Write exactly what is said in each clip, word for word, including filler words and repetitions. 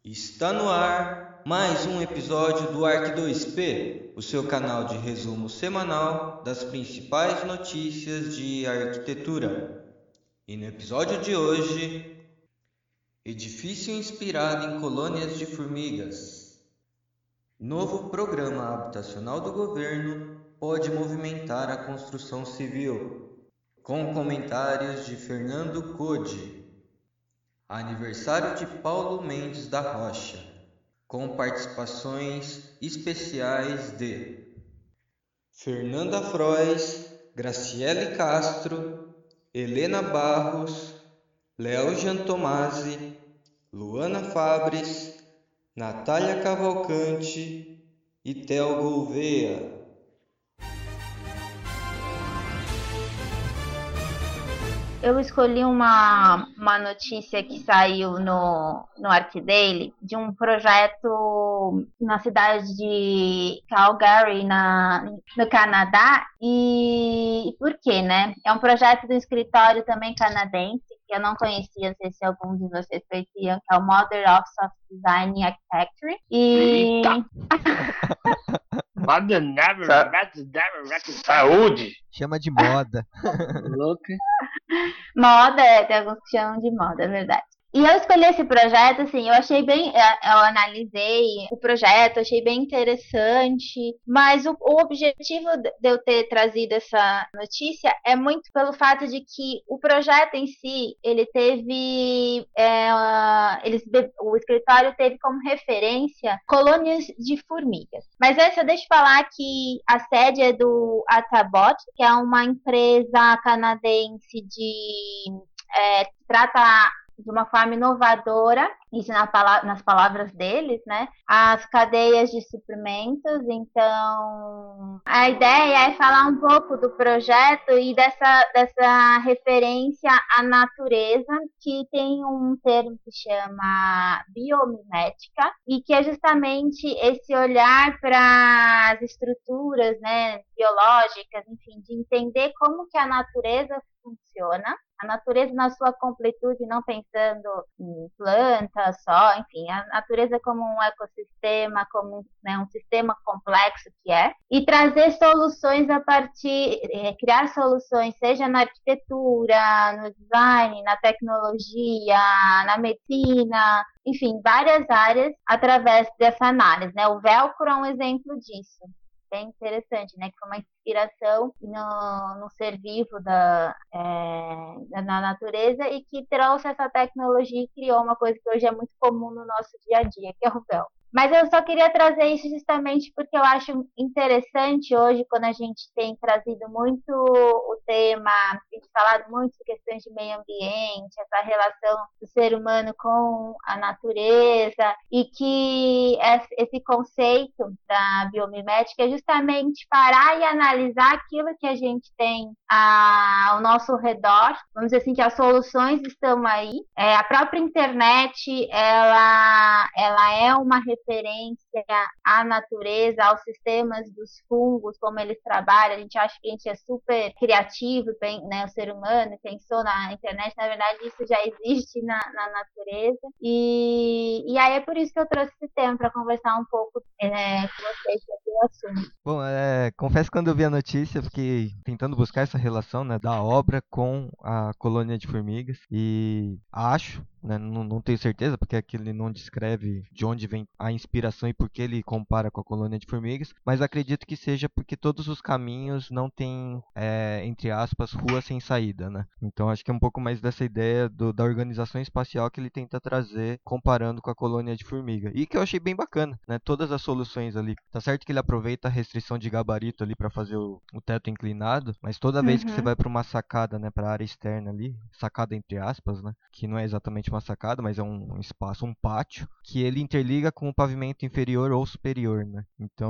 Está no ar mais um episódio do Arq dois P, o seu canal de resumo semanal das principais notícias de arquitetura. E no episódio de hoje, edifício inspirado em colônias de formigas. Novo programa habitacional do governo pode movimentar a construção civil. Com comentários de Fernando Code. Aniversário de Paulo Mendes da Rocha, com participações especiais de Fernanda Frois, Graciele Castro, Helena Barros, Léo Giantomasi, Luana Fabres, Natália Cavalcante e Theo Gouveia. Eu escolhi uma, uma notícia que saiu no, no ArcDaily de um projeto na cidade de Calgary, na, no Canadá. E por quê, né? É um projeto do escritório também canadense, que eu não conhecia, não sei se alguns de vocês conheciam, que é o Mother Office of Design Architecture. E... Mother never, never, never, saúde! Chama de moda. Louca. Moda, é, tem alguns que chamam de moda, é verdade. E eu escolhi esse projeto, assim, eu achei bem, eu analisei o projeto, achei bem interessante, mas o, o objetivo de eu ter trazido essa notícia é muito pelo fato de que o projeto em si, ele teve, é, eles, o escritório teve como referência colônias de formigas. Mas essa, deixa eu falar que a sede é do Atabot, que é uma empresa canadense de, é, que trata de uma forma inovadora, isso na pala- nas palavras deles, né? As cadeias de suprimentos. Então, a ideia é falar um pouco do projeto e dessa, dessa referência à natureza, que tem um termo que chama biomimética, e que é justamente esse olhar para as estruturas, né, biológicas, enfim, de entender como que a natureza funciona, a natureza na sua completude, não pensando em plantas só, enfim, a natureza como um ecossistema, como, né, um sistema complexo que é, e trazer soluções a partir, é, criar soluções, seja na arquitetura, no design, na tecnologia, na medicina, enfim, várias áreas através dessa análise, né? O Velcro é um exemplo disso. Bem interessante, né? Que foi uma inspiração no, no ser vivo da, é, na natureza, e que trouxe essa tecnologia e criou uma coisa que hoje é muito comum no nosso dia a dia, que é o véu. Mas eu só queria trazer isso justamente porque eu acho interessante hoje, quando a gente tem trazido muito o tema, tem falado muito de questões de meio ambiente, essa relação do ser humano com a natureza, e que esse conceito da biomimética é justamente parar e analisar aquilo que a gente tem ao nosso redor. Vamos dizer assim, que as soluções estão aí. É, a própria internet, ela, ela é uma referência à natureza, aos sistemas dos fungos, como eles trabalham. A gente acha que a gente é super criativo, né, o ser humano pensou na internet, na verdade isso já existe na, na natureza, e, e aí é por isso que eu trouxe esse tema, para conversar um pouco é, com vocês sobre o assunto. Bom, é, confesso que quando eu vi a notícia, eu fiquei tentando buscar essa relação, né, da obra com a colônia de formigas, e acho, né, não, não tenho certeza, porque aqui ele não descreve de onde vem a inspiração e por que ele compara com a colônia de formigas, mas acredito que seja porque todos os caminhos não têm, é, entre aspas, rua sem saída, né? Então acho que é um pouco mais dessa ideia do, da organização espacial que ele tenta trazer, comparando com a colônia de formiga, e que eu achei bem bacana, né? Todas as soluções ali, tá certo que ele aproveita a restrição de gabarito ali para fazer o, o teto inclinado, mas toda vez Uhum. que você vai para uma sacada, né, para a área externa ali, sacada entre aspas, né, que não é exatamente uma sacada, mas é um, um espaço, um pátio, que ele interliga com o pavimento inferior ou superior, né? Então,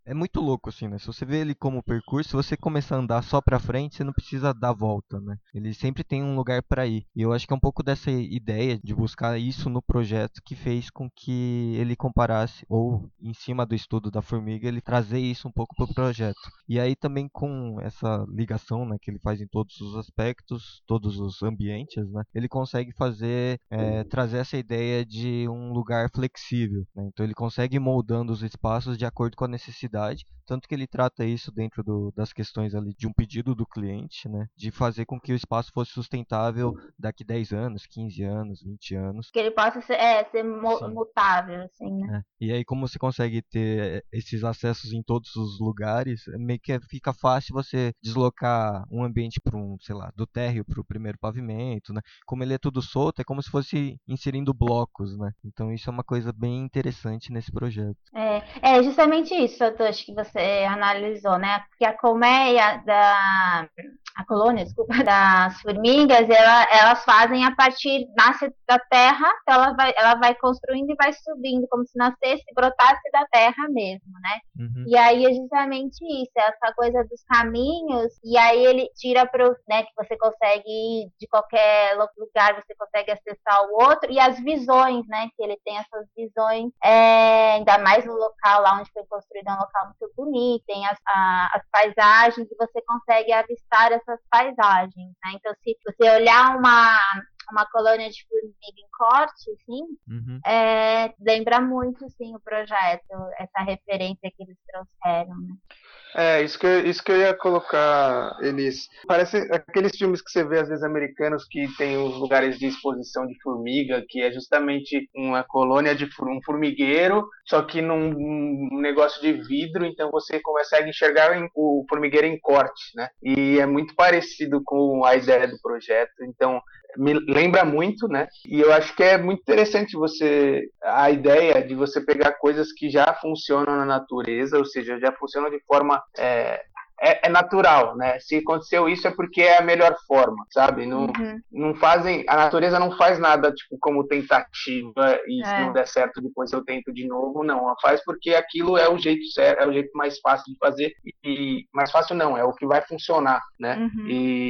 é muito louco, assim, né? Se você vê ele como percurso, se você começar a andar só pra frente, você não precisa dar volta, né? Ele sempre tem um lugar pra ir. E eu acho que é um pouco dessa ideia de buscar isso no projeto que fez com que ele comparasse, ou em cima do estudo da formiga, ele trazer isso um pouco pro projeto. E aí também com essa ligação, né, que ele faz em todos os aspectos, todos os ambientes, né? Ele consegue fazer, é, trazer essa ideia de um lugar flexível, né? Então ele consegue ir moldando os espaços de acordo com a necessidade, tanto que ele trata isso dentro do, das questões ali de um pedido do cliente, né? De fazer com que o espaço fosse sustentável daqui dez anos, quinze anos, vinte anos. Que ele possa ser, é, ser mu- Sim. mutável, assim, né? É. E aí como você consegue ter esses acessos em todos os lugares, meio que fica fácil você deslocar um ambiente para um, sei lá, do térreo para o primeiro pavimento, né? Como ele é tudo solto, é como se fosse inserindo blocos, né? Então isso é uma coisa bem interessante nesse projeto. É, é justamente isso, Satoshi, que você analisou, né? Porque a colmeia da... a colônia, desculpa, das formigas, ela, elas fazem a partir, nasce da terra, então ela vai, ela vai construindo e vai subindo, como se nascesse, brotasse da terra mesmo, né? Uhum. E aí é justamente isso, essa coisa dos caminhos, e aí ele tira para né, que você consegue ir de qualquer lugar, você consegue acessar o outro, e as visões, né, que ele tem essas visões, é, ainda mais no local lá onde foi construído, é um local muito bonito, tem as, a, as paisagens, e você consegue avistar essas paisagens, né? Então, se você olhar uma, uma colônia de formiga em corte, assim, Uhum. é, lembra muito, sim, o projeto, essa referência que eles trouxeram, né? É, isso que, eu, isso que eu ia colocar, Elis. Parece aqueles filmes que você vê, às vezes, americanos, que tem os lugares de exposição de formiga, que é justamente uma colônia de um formigueiro, só que num, num negócio de vidro, então você consegue enxergar o formigueiro em corte, né? E é muito parecido com a ideia do projeto, então me lembra muito, né? E eu acho que é muito interessante você a ideia de você pegar coisas que já funcionam na natureza, ou seja, já funcionam de forma é, é, é natural, né? Se aconteceu isso é porque é a melhor forma, sabe? Não, Uhum. não fazem, a natureza não faz nada tipo como tentativa e É. se não der certo depois eu tento de novo, não. Ela faz porque aquilo é o jeito certo, é o jeito mais fácil de fazer e mais fácil não, é o que vai funcionar, né? Uhum.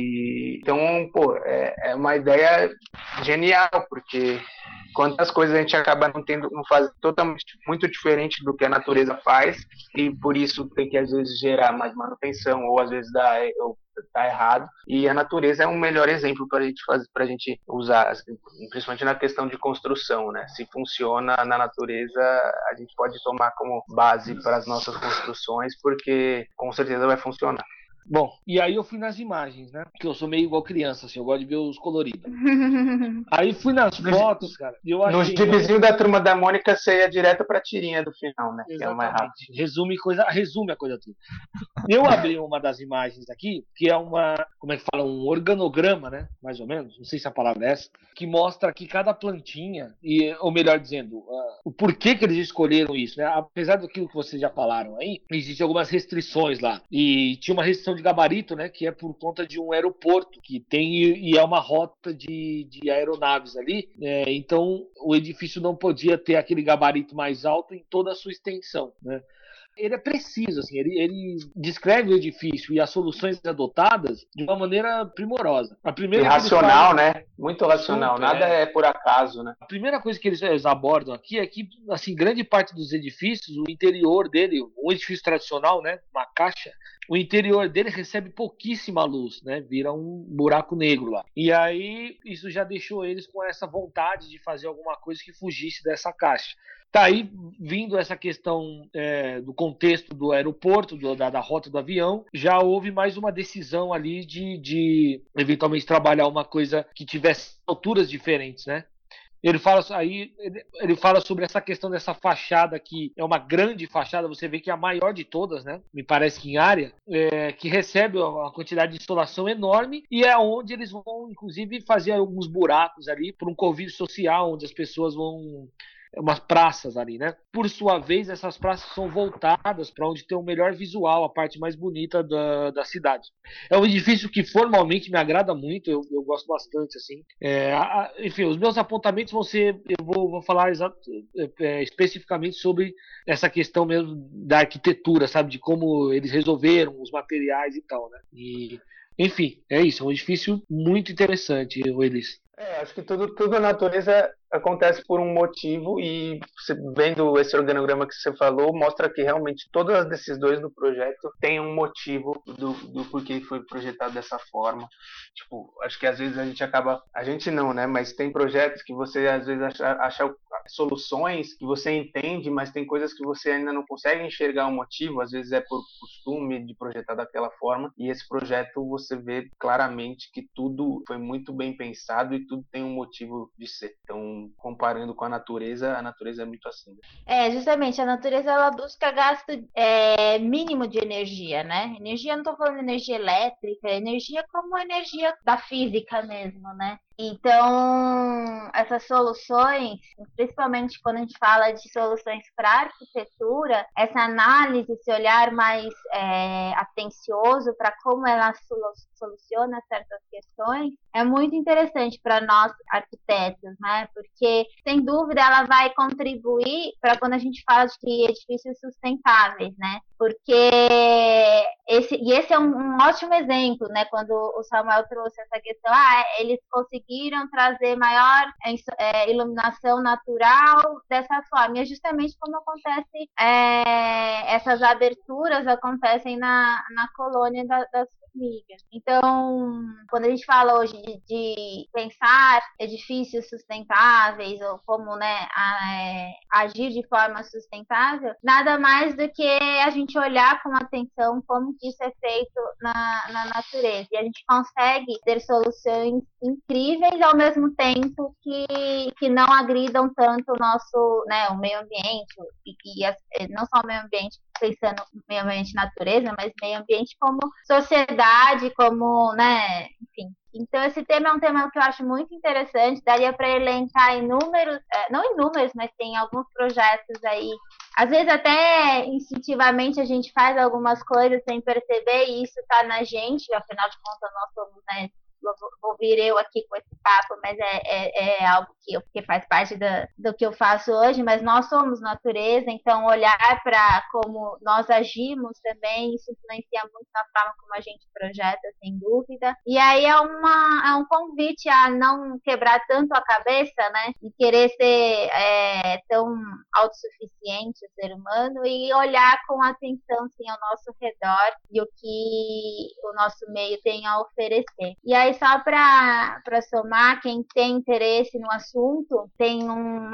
E então, pô, é, é uma ideia genial porque quantas coisas a gente acaba não tendo, não faz totalmente muito diferente do que a natureza faz e por isso tem que às vezes gerar mais manutenção ou às vezes dá ou tá errado, e a natureza é um melhor exemplo para a gente fazer, para a gente usar, principalmente na questão de construção, né? Se funciona na natureza, a gente pode tomar como base para as nossas construções, porque com certeza vai funcionar. Bom, e aí eu fui nas imagens, né? Porque eu sou meio igual criança, assim, eu gosto de ver os coloridos. Aí fui nas fotos, cara, e eu achei... No gibizinho da Turma da Mônica, você ia direto pra tirinha do final, né? Que é o mais rápido. Exatamente. Resume, coisa, resume a coisa toda. Eu abri uma das imagens aqui, que é uma, como é que fala, um organograma, né? Mais ou menos, não sei se a palavra é essa, que mostra que cada plantinha, e, ou melhor dizendo, uh, o porquê que eles escolheram isso, né? Apesar daquilo que vocês já falaram aí, existem algumas restrições lá. E tinha uma restrição de gabarito, né? Que é por conta de um aeroporto que tem e é uma rota de, de aeronaves ali. É, então o edifício não podia ter aquele gabarito mais alto em toda a sua extensão, né? Ele é preciso, assim, ele, ele descreve o edifício e as soluções adotadas de uma maneira primorosa. A primeira e racional, fala, né? Muito racional, super, nada é. é por acaso, né? A primeira coisa que eles, eles abordam aqui é que, assim, grande parte dos edifícios, o interior dele, um edifício tradicional, né, uma caixa, o interior dele recebe pouquíssima luz, né? Vira um buraco negro lá. E aí isso já deixou eles com essa vontade de fazer alguma coisa que fugisse dessa caixa. Tá aí vindo essa questão é, do contexto do aeroporto, do, da, da rota do avião, já houve mais uma decisão ali de, de eventualmente trabalhar uma coisa que tivesse alturas diferentes, né? Ele fala, aí, ele, ele fala sobre essa questão dessa fachada que é uma grande fachada, você vê que é a maior de todas, né? Me parece que em área, é, que recebe uma quantidade de insolação enorme e é onde eles vão, inclusive, fazer alguns buracos ali por um convívio social, onde as pessoas vão umas praças ali, né? Por sua vez, essas praças são voltadas para onde tem o melhor visual, a parte mais bonita da, da cidade. É um edifício que formalmente me agrada muito, eu, eu gosto bastante, assim. É, a, enfim, os meus apontamentos vão ser, eu vou, vou falar exato, é, especificamente sobre essa questão mesmo da arquitetura, sabe? De como eles resolveram os materiais e tal, né? E, enfim, é isso, é um edifício muito interessante, Elis. É, acho que tudo, tudo na natureza acontece por um motivo e você, vendo esse organograma que você falou, mostra que realmente todas as decisões do projeto têm um motivo do, do porquê foi projetado dessa forma. Tipo, acho que às vezes a gente acaba, a gente não, né? Mas tem projetos que você às vezes acha, acha soluções que você entende, mas tem coisas que você ainda não consegue enxergar o motivo, às vezes é por costume de projetar daquela forma, e esse projeto você vê claramente que tudo foi muito bem pensado e tudo tem um motivo de ser. Então, comparando com a natureza, a natureza é muito assim. Né? É, justamente, a natureza ela busca gasto é, mínimo de energia, né? Energia, não tô falando de energia elétrica, energia como energia da física mesmo, né? Então, essas soluções, principalmente quando a gente fala de soluções para arquitetura, essa análise, esse olhar mais é, atencioso para como ela soluciona certas questões, é muito interessante para nós arquitetos, né? Porque, sem dúvida, ela vai contribuir para quando a gente fala de edifícios sustentáveis, né? Porque esse, e esse é um, um ótimo exemplo, né? Quando o Samuel trouxe essa questão, ah, eles conseguiram trazer maior é, iluminação natural dessa forma. E é justamente como acontece, é, essas aberturas acontecem na, na colônia da, das formigas. Então, quando a gente fala hoje de, de pensar edifícios sustentáveis ou como, né, a, é, agir de forma sustentável, nada mais do que a gente olhar com atenção como que isso é feito na, na natureza. E a gente consegue ter soluções incríveis ao mesmo tempo que, que não agridam tanto o nosso, né, o meio ambiente, e, e as, não só o meio ambiente, pensando no meio ambiente natureza, mas meio ambiente como sociedade, como, né, enfim. Então, esse tema é um tema que eu acho muito interessante, daria para elencar inúmeros, não inúmeros, mas tem alguns projetos aí. Às vezes até instintivamente a gente faz algumas coisas sem perceber e isso está na gente, afinal de contas nós somos, né, vou vir eu aqui com esse papo, mas é, é, é algo que, eu, que faz parte da, do que eu faço hoje, mas nós somos natureza, então olhar para como nós agimos também, isso influencia muito na forma como a gente projeta, sem dúvida. E aí é, uma, é um convite a não quebrar tanto a cabeça, né, e querer ser é, tão autossuficiente o ser humano e olhar com atenção, sim, ao nosso redor e o que o nosso meio tem a oferecer. E aí, só para somar, quem tem interesse no assunto, tem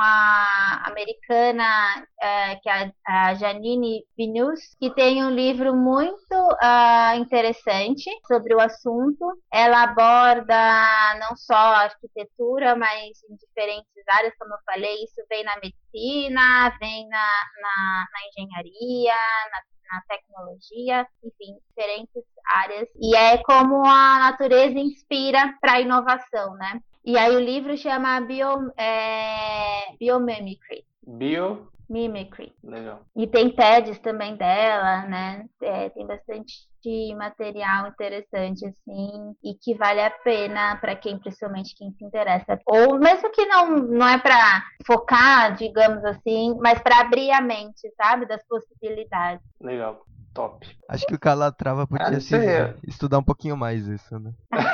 uma americana, é, que é a Janine Benyus, que tem um livro muito uh, interessante sobre o assunto. Ela aborda não só a arquitetura, mas em diferentes áreas, como eu falei, isso vem na medicina, vem na, na, na engenharia, na na tecnologia, enfim, diferentes áreas. E é como a natureza inspira para a inovação, né? E aí o livro chama Bio, é, Biomimicry. Bio? Mimicry. Legal. E tem TEDs também dela, né? É, tem bastante material interessante, assim, e que vale a pena para quem, principalmente quem se interessa. Ou mesmo que não, não é para focar, digamos assim, mas para abrir a mente, sabe? Das possibilidades. Legal. Top. Acho que o Calatrava podia Ah, se é. estudar um pouquinho mais isso, né?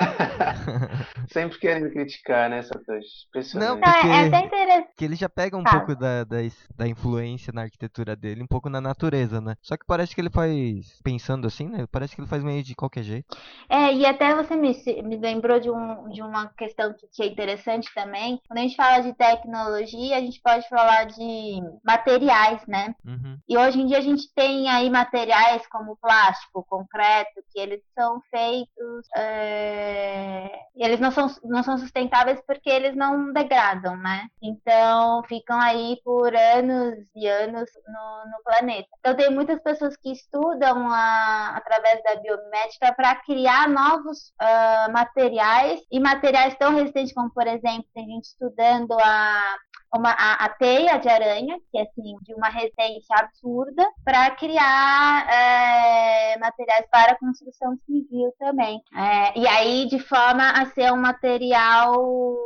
Sempre querendo criticar, né, Satoshi? Impressionante. Não, Então, porque é até interessante. que ele já pega um Fala. pouco da, da, da influência na arquitetura dele, um pouco na natureza, né? Só que parece que ele faz, pensando assim, né? Parece que ele faz meio de qualquer jeito. É, e até você me, me lembrou de, um, de uma questão que é interessante também. Quando a gente fala de tecnologia, a gente pode falar de materiais, né? Uhum. E hoje em dia a gente tem aí materiais como plástico, concreto, que eles são feitos, é... eles não são, não são sustentáveis porque eles não degradam, né? Então ficam aí por anos e anos no, no planeta. Então tem muitas pessoas que estudam a, através da biomimética para criar novos uh, materiais e materiais tão resistentes como, por exemplo, tem gente estudando a uma, a, a teia de aranha, que é assim, de uma resistência absurda, para criar é, materiais para construção civil também. É, e aí, de forma a ser um material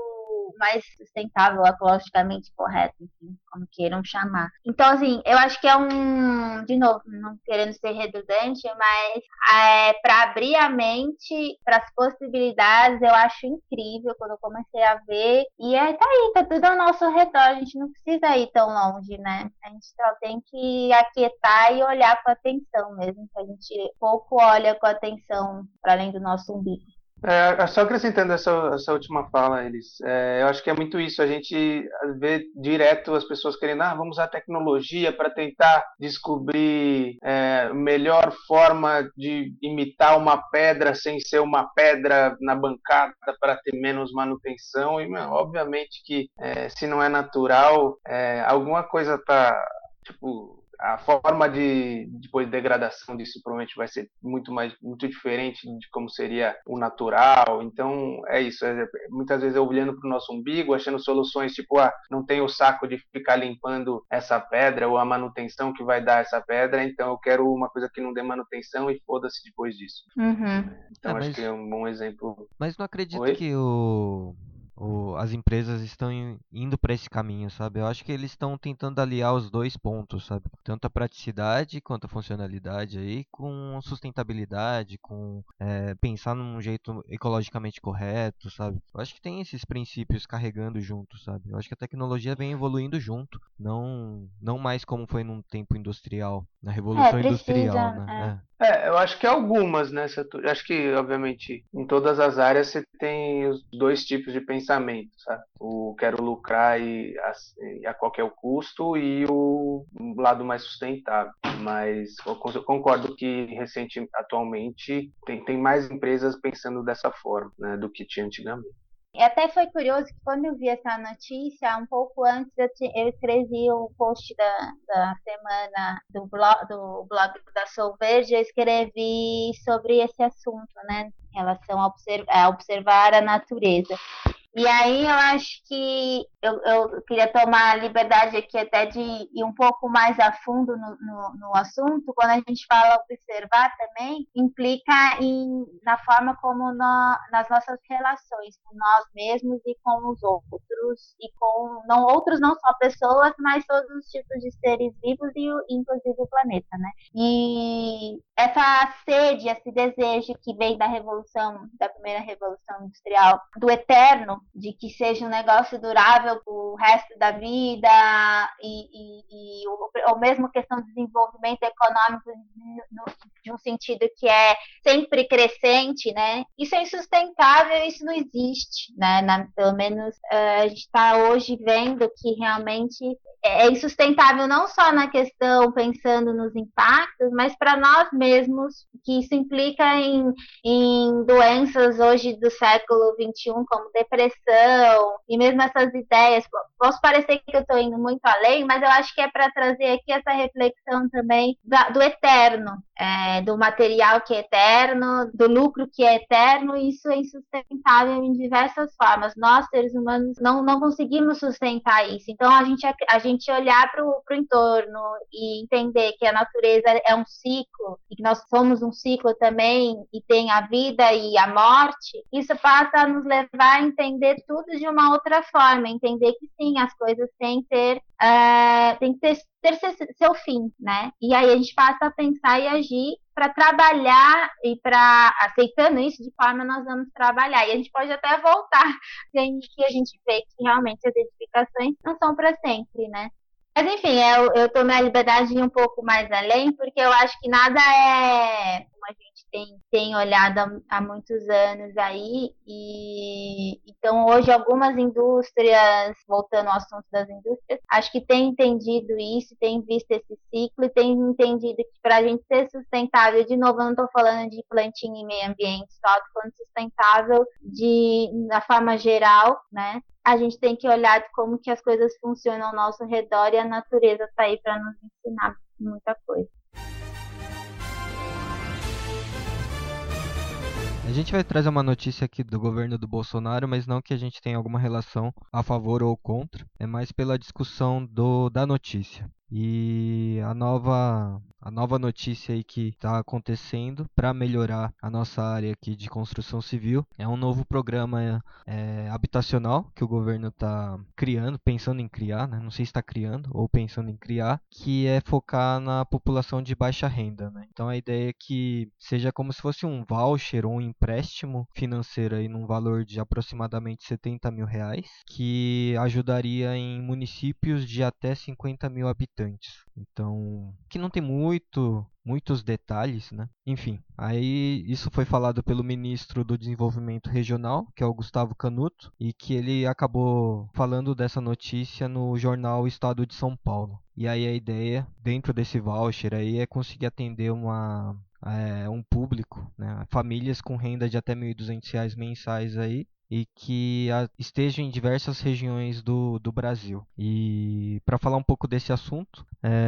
mais sustentável, ecologicamente correto, enfim, como queiram chamar. Então, assim, eu acho que é um, de novo, não querendo ser redundante, mas é, para abrir a mente para as possibilidades, eu acho incrível quando eu comecei a ver. E é, tá aí, tá tudo ao nosso redor, a gente não precisa ir tão longe, né? A gente só tem que aquietar e olhar com atenção mesmo, que a gente pouco olha com atenção para além do nosso umbigo. É, só acrescentando essa, essa última fala, Elis, é, eu acho que é muito isso, a gente vê direto as pessoas querendo, ah, vamos usar a tecnologia para tentar descobrir é, melhor forma de imitar uma pedra sem ser uma pedra na bancada para ter menos manutenção, e obviamente que é, se não é natural, é, alguma coisa está, tipo... A forma de depois de degradação disso provavelmente vai ser muito mais muito diferente de como seria o natural. Então é isso. É, muitas vezes eu olhando para o nosso umbigo, achando soluções tipo, ah, não tem o saco de ficar limpando essa pedra ou a manutenção que vai dar essa pedra. Então eu quero uma coisa que não dê manutenção e foda-se depois disso. Uhum. Então É, acho mas- que é um bom exemplo. Mas não acredito Oi? que o, o- as empresas estão in- indo para esse caminho, sabe? Eu acho que eles estão tentando aliar os dois pontos, sabe? Tanto a praticidade quanto a funcionalidade aí, com sustentabilidade, com é, pensar num jeito ecologicamente correto, sabe? Eu acho que tem esses princípios carregando junto, sabe? Eu acho que a tecnologia vem evoluindo junto, não, não mais como foi num tempo industrial, na Revolução precisa, Industrial, né? é. É. É, eu acho que algumas, né? Setor- Acho que, obviamente, em todas as áreas você tem os dois tipos de pensamento, sabe? O quero lucrar e a, e a qualquer custo e o lado mais sustentável. Mas eu con- eu concordo que, recente, atualmente, tem, tem mais empresas pensando dessa forma, né, do que tinha antigamente. E até foi curioso que quando eu vi essa notícia, um pouco antes eu, ti- eu escrevi o post da, da semana do blog, do blog da Sol Verde, eu escrevi sobre esse assunto, né, em relação a, observ- a observar a natureza. E aí eu acho que eu, eu queria tomar a liberdade aqui até de ir um pouco mais a fundo no, no, no assunto. Quando a gente fala observar também, implica em, na forma como nó- nas nossas relações com nós mesmos e com os outros, e com não outros, não só pessoas, mas todos os tipos de seres vivos e o- inclusive o planeta, né? E essa sede, esse desejo que vem da revolução, da primeira revolução industrial, do eterno, de que seja um negócio durável o resto da vida e, e, e ou, ou mesmo questão de desenvolvimento econômico no, de um sentido que é sempre crescente, né? Isso é insustentável, isso não existe, né? Na, pelo menos uh, a gente está hoje vendo que realmente é insustentável não só na questão pensando nos impactos, mas para nós mesmos, que isso implica em, em doenças hoje do século vinte e um, como depressão, e mesmo essas ideias. Posso parecer que eu estou indo muito além, mas eu acho que é para trazer aqui essa reflexão também da, do eterno, é, do material que é eterno, do lucro que é eterno, e isso é insustentável em diversas formas. Nós, seres humanos, não, não conseguimos sustentar isso. Então, a gente, a gente olhar para o entorno e entender que a natureza é um ciclo, e que nós somos um ciclo também, e tem a vida e a morte, isso passa a nos levar a entender tudo de uma outra forma, entender que sim, as coisas têm que ter, uh, têm que ter, ter seu fim, né? E aí a gente passa a pensar e agir para trabalhar e para, aceitando isso, de forma nós vamos trabalhar. E a gente pode até voltar, que a gente vê que realmente as edificações não são para sempre, né? Mas enfim, eu, eu tomei a liberdade de ir um pouco mais além, porque eu acho que nada é como a gente tem, tem olhado há, há muitos anos aí. E então hoje algumas indústrias, voltando ao assunto das indústrias, acho que têm entendido isso, têm visto esse ciclo e têm entendido que para a gente ser sustentável, de novo, eu não estou falando de plantio e meio ambiente, só estou falando sustentável de, na forma geral, né? A gente tem que olhar de como que as coisas funcionam ao nosso redor, e a natureza está aí para nos ensinar muita coisa. A gente vai trazer uma notícia aqui do governo do Bolsonaro, mas não que a gente tenha alguma relação a favor ou contra, é mais pela discussão do, da notícia. E a nova, a nova notícia aí que está acontecendo para melhorar a nossa área aqui de construção civil é um novo programa é, habitacional que o governo está criando, pensando em criar, né? Não sei se está criando ou pensando em criar, que é focar na população de baixa renda, né? Então a ideia é que seja como se fosse um voucher ou um empréstimo financeiro aí num valor de aproximadamente setenta mil reais, que ajudaria em municípios de até cinquenta mil habitantes. Então, que não tem muito, muitos detalhes, né? Enfim, aí isso foi falado pelo ministro do Desenvolvimento Regional, que é o Gustavo Canuto, e que ele acabou falando dessa notícia no jornal Estado de São Paulo. E aí a ideia, dentro desse voucher aí, é conseguir atender uma... É, um público, né? Famílias com renda de até mil e duzentos reais mensais aí, e que a, estejam em diversas regiões do, do Brasil. E para falar um pouco desse assunto,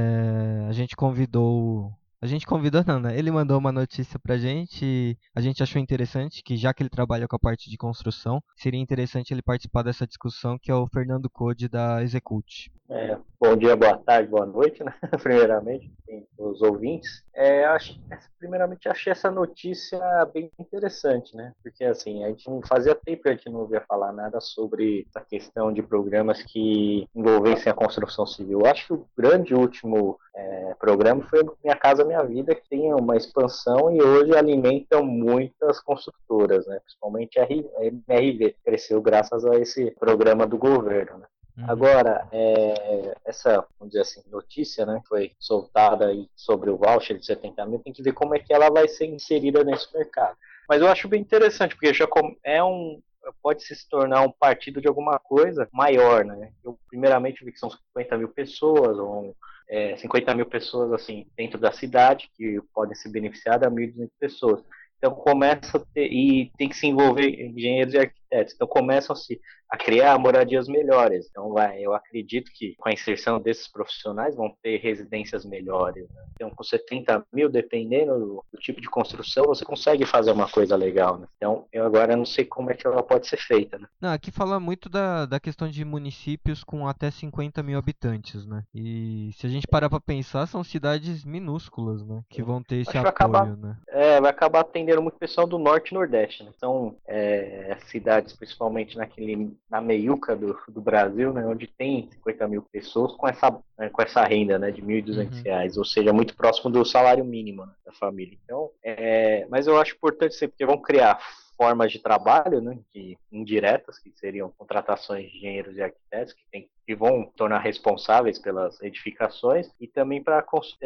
é, a gente convidou... A gente convidou não, né? Ele mandou uma notícia pra gente e a gente achou interessante que, já que ele trabalha com a parte de construção, seria interessante ele participar dessa discussão, que é o Fernando Code, da Execute. É, bom dia, boa tarde, boa noite, né? Primeiramente, os ouvintes. É, acho, primeiramente, achei essa notícia bem interessante, né? Porque, assim, a gente não fazia tempo que a gente não ouvia falar nada sobre essa questão de programas que envolvessem a construção civil. Acho que o grande último é, programa foi Minha Casa Minha Vida, que tem uma expansão e hoje alimenta muitas construtoras, né? Principalmente a M R V, que cresceu graças a esse programa do governo, né? Agora, é, essa, vamos dizer assim, notícia, né, que foi soltada aí sobre o voucher de setenta mil, tem que ver como é que ela vai ser inserida nesse mercado. Mas eu acho bem interessante, porque já é um, pode se tornar um partido de alguma coisa maior, né? Eu, primeiramente, vi que são cinquenta mil pessoas, ou é, cinquenta mil pessoas, assim, dentro da cidade, que podem se beneficiar da mil e duzentas pessoas. Então começa a ter, e tem que se envolver engenheiros e arquitetos. Então começam-se a criar moradias melhores. Então vai, eu acredito que com a inserção desses profissionais vão ter residências melhores, né? Então com setenta mil, dependendo do, do tipo de construção, você consegue fazer uma coisa legal, né? Então eu agora não sei como é que ela pode ser feita, né? Não, aqui fala muito da, da questão de municípios com até cinquenta mil habitantes, né? E se a gente parar para pensar, são cidades minúsculas, né? Que vão ter esse Acho apoio, que vai acabar, né? É, vai acabar atendendo muito pessoal do norte e nordeste, né? Então, é, cidades, principalmente naquele, na meiuca do, do Brasil, né? Onde tem cinquenta mil pessoas com essa, né, com essa renda, né? De mil e duzentos uhum. reais, ou seja, muito próximo do salário mínimo, né, da família. Então, é, mas eu acho importante sempre, porque vão criar formas de trabalho, né, que, indiretas, que seriam contratações de engenheiros e arquitetos, que, tem, que vão tornar responsáveis pelas edificações, e também para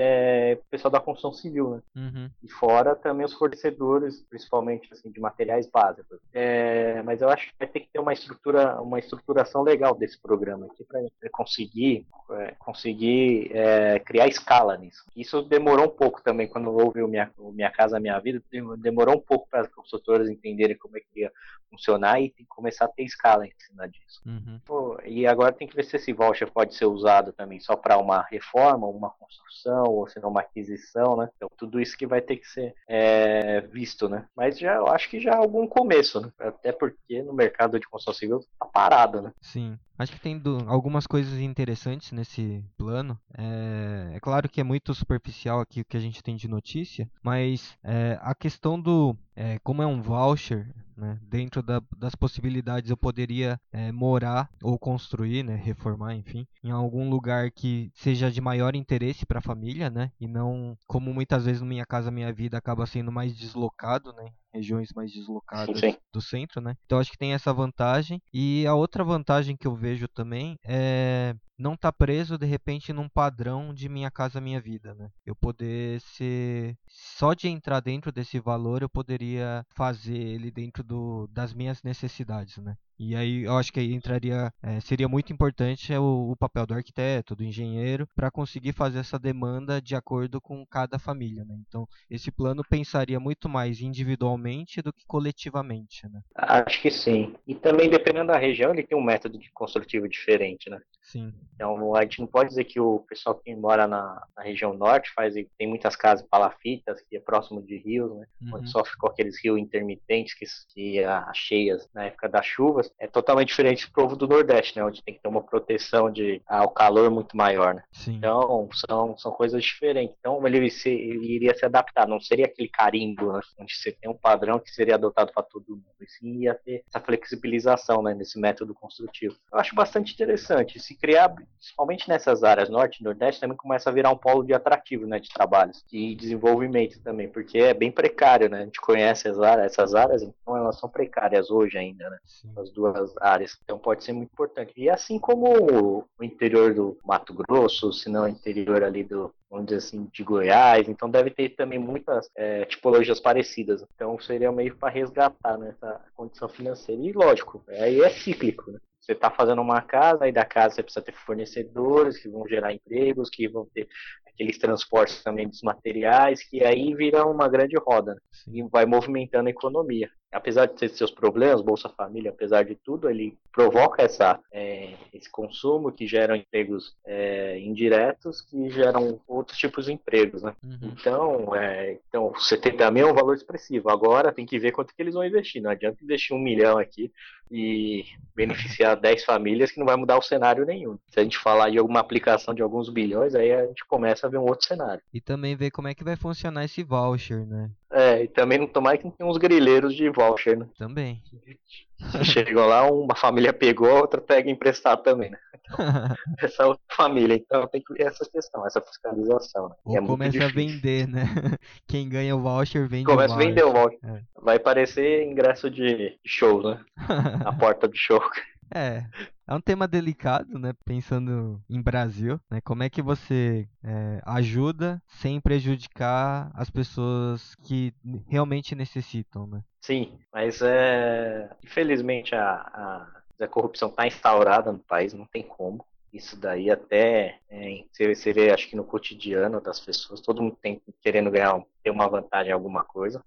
é, o pessoal da construção civil, né? Uhum. E fora também os fornecedores, principalmente assim, de materiais básicos. É, mas eu acho que vai ter que ter uma estrutura, uma estruturação legal desse programa aqui para conseguir, é, conseguir é, criar escala nisso. Isso demorou um pouco também, quando houve o Minha, o Minha Casa Minha Vida, demorou um pouco para as construtoras entenderem como é que ia funcionar e tem que começar a ter escala em cima disso. Uhum. Pô, e agora tem que ver se esse voucher pode ser usado também só para uma reforma, uma construção, ou se não uma aquisição, né? Então tudo isso que vai ter que ser é, visto, né? Mas já, eu acho que já é algum começo, né? Até porque no mercado de construção civil tá parado, né? Sim. Acho que tem do, algumas coisas interessantes nesse plano. É, é claro que é muito superficial aqui o que a gente tem de notícia, mas é, a questão do... É, como é um voucher, né, dentro da, das possibilidades eu poderia é, morar ou construir, né, reformar, enfim, em algum lugar que seja de maior interesse para a família, né, e não como muitas vezes no Minha Casa Minha Vida acaba sendo mais deslocado, né, regiões mais deslocadas sim, sim. do centro, né? Então acho que tem essa vantagem. E a outra vantagem que eu vejo também é não estar tá preso de repente num padrão de Minha Casa Minha Vida, né? Eu poder ser só de entrar dentro desse valor eu poderia fazer ele dentro do, das minhas necessidades, né? E aí eu acho que aí entraria, é, seria muito importante é o, o papel do arquiteto, do engenheiro, para conseguir fazer essa demanda de acordo com cada família, né? Então esse plano pensaria muito mais individualmente do que coletivamente, né? Acho que sim. E também dependendo da região ele tem um método de construtivo diferente, né? Sim. Então a gente não pode dizer que o pessoal que mora na, na região norte faz, tem muitas casas palafitas, que é próximo de rios, né? Uhum. Onde sofre com aqueles rios intermitentes que, que as cheias na época das chuvas. É totalmente diferente do povo do Nordeste, né? Onde tem que ter uma proteção de, ao calor muito maior, né? Sim. Então são, são coisas diferentes. Então ele, se, ele iria se adaptar, não seria aquele carimbo, né? Onde você tem um padrão que seria adotado para todo mundo. E sim ia ter essa flexibilização, né? Nesse método construtivo. Eu acho bastante interessante. Se criar, principalmente nessas áreas norte e nordeste, também começa a virar um polo de atrativo, né, de trabalhos e desenvolvimento também, porque é bem precário, né? A gente conhece as áreas, essas áreas, então elas são precárias hoje ainda, né? Sim. As duas áreas, então pode ser muito importante. E assim como o interior do Mato Grosso, se não o interior ali do, vamos dizer assim, de Goiás, então deve ter também muitas é, tipologias parecidas. Então seria meio para resgatar, né, essa condição financeira. E lógico, aí é cíclico, né? Você está fazendo uma casa, aí da casa você precisa ter fornecedores que vão gerar empregos, que vão ter aqueles transportes também dos materiais, que aí vira uma grande roda, né? E vai movimentando a economia. Apesar de ter seus problemas, Bolsa Família, apesar de tudo, ele provoca essa, é, esse consumo que gera empregos é, indiretos, que geram outros tipos de empregos, né? Uhum. Então, é, então, setenta mil é um valor expressivo. Agora tem que ver quanto que eles vão investir. Não adianta investir um milhão aqui e beneficiar dez famílias, que não vai mudar o cenário nenhum. Se a gente falar de alguma aplicação de alguns bilhões, aí a gente começa a ver um outro cenário. E também ver como é que vai funcionar esse voucher, né? É, e também não tomar que tem uns grileiros de voucher, né? Também. Chegou lá, uma família pegou, a outra pega emprestado também, né? Então, essa outra família, então tem que ver essa questão, essa fiscalização, né? Ou é começa a vender, né? Quem ganha o voucher vende começa o a voucher. vender o voucher. É. Vai parecer ingresso de show, né? Na porta do show. É, é um tema delicado, né? Pensando em Brasil, né? Como é que você é, ajuda sem prejudicar as pessoas que realmente necessitam, né? Sim, mas é, infelizmente a, a, a corrupção está instaurada no país, não tem como. Isso daí até é, você vê, acho que no cotidiano das pessoas, todo mundo tem querendo ganhar, ter uma vantagem em alguma coisa.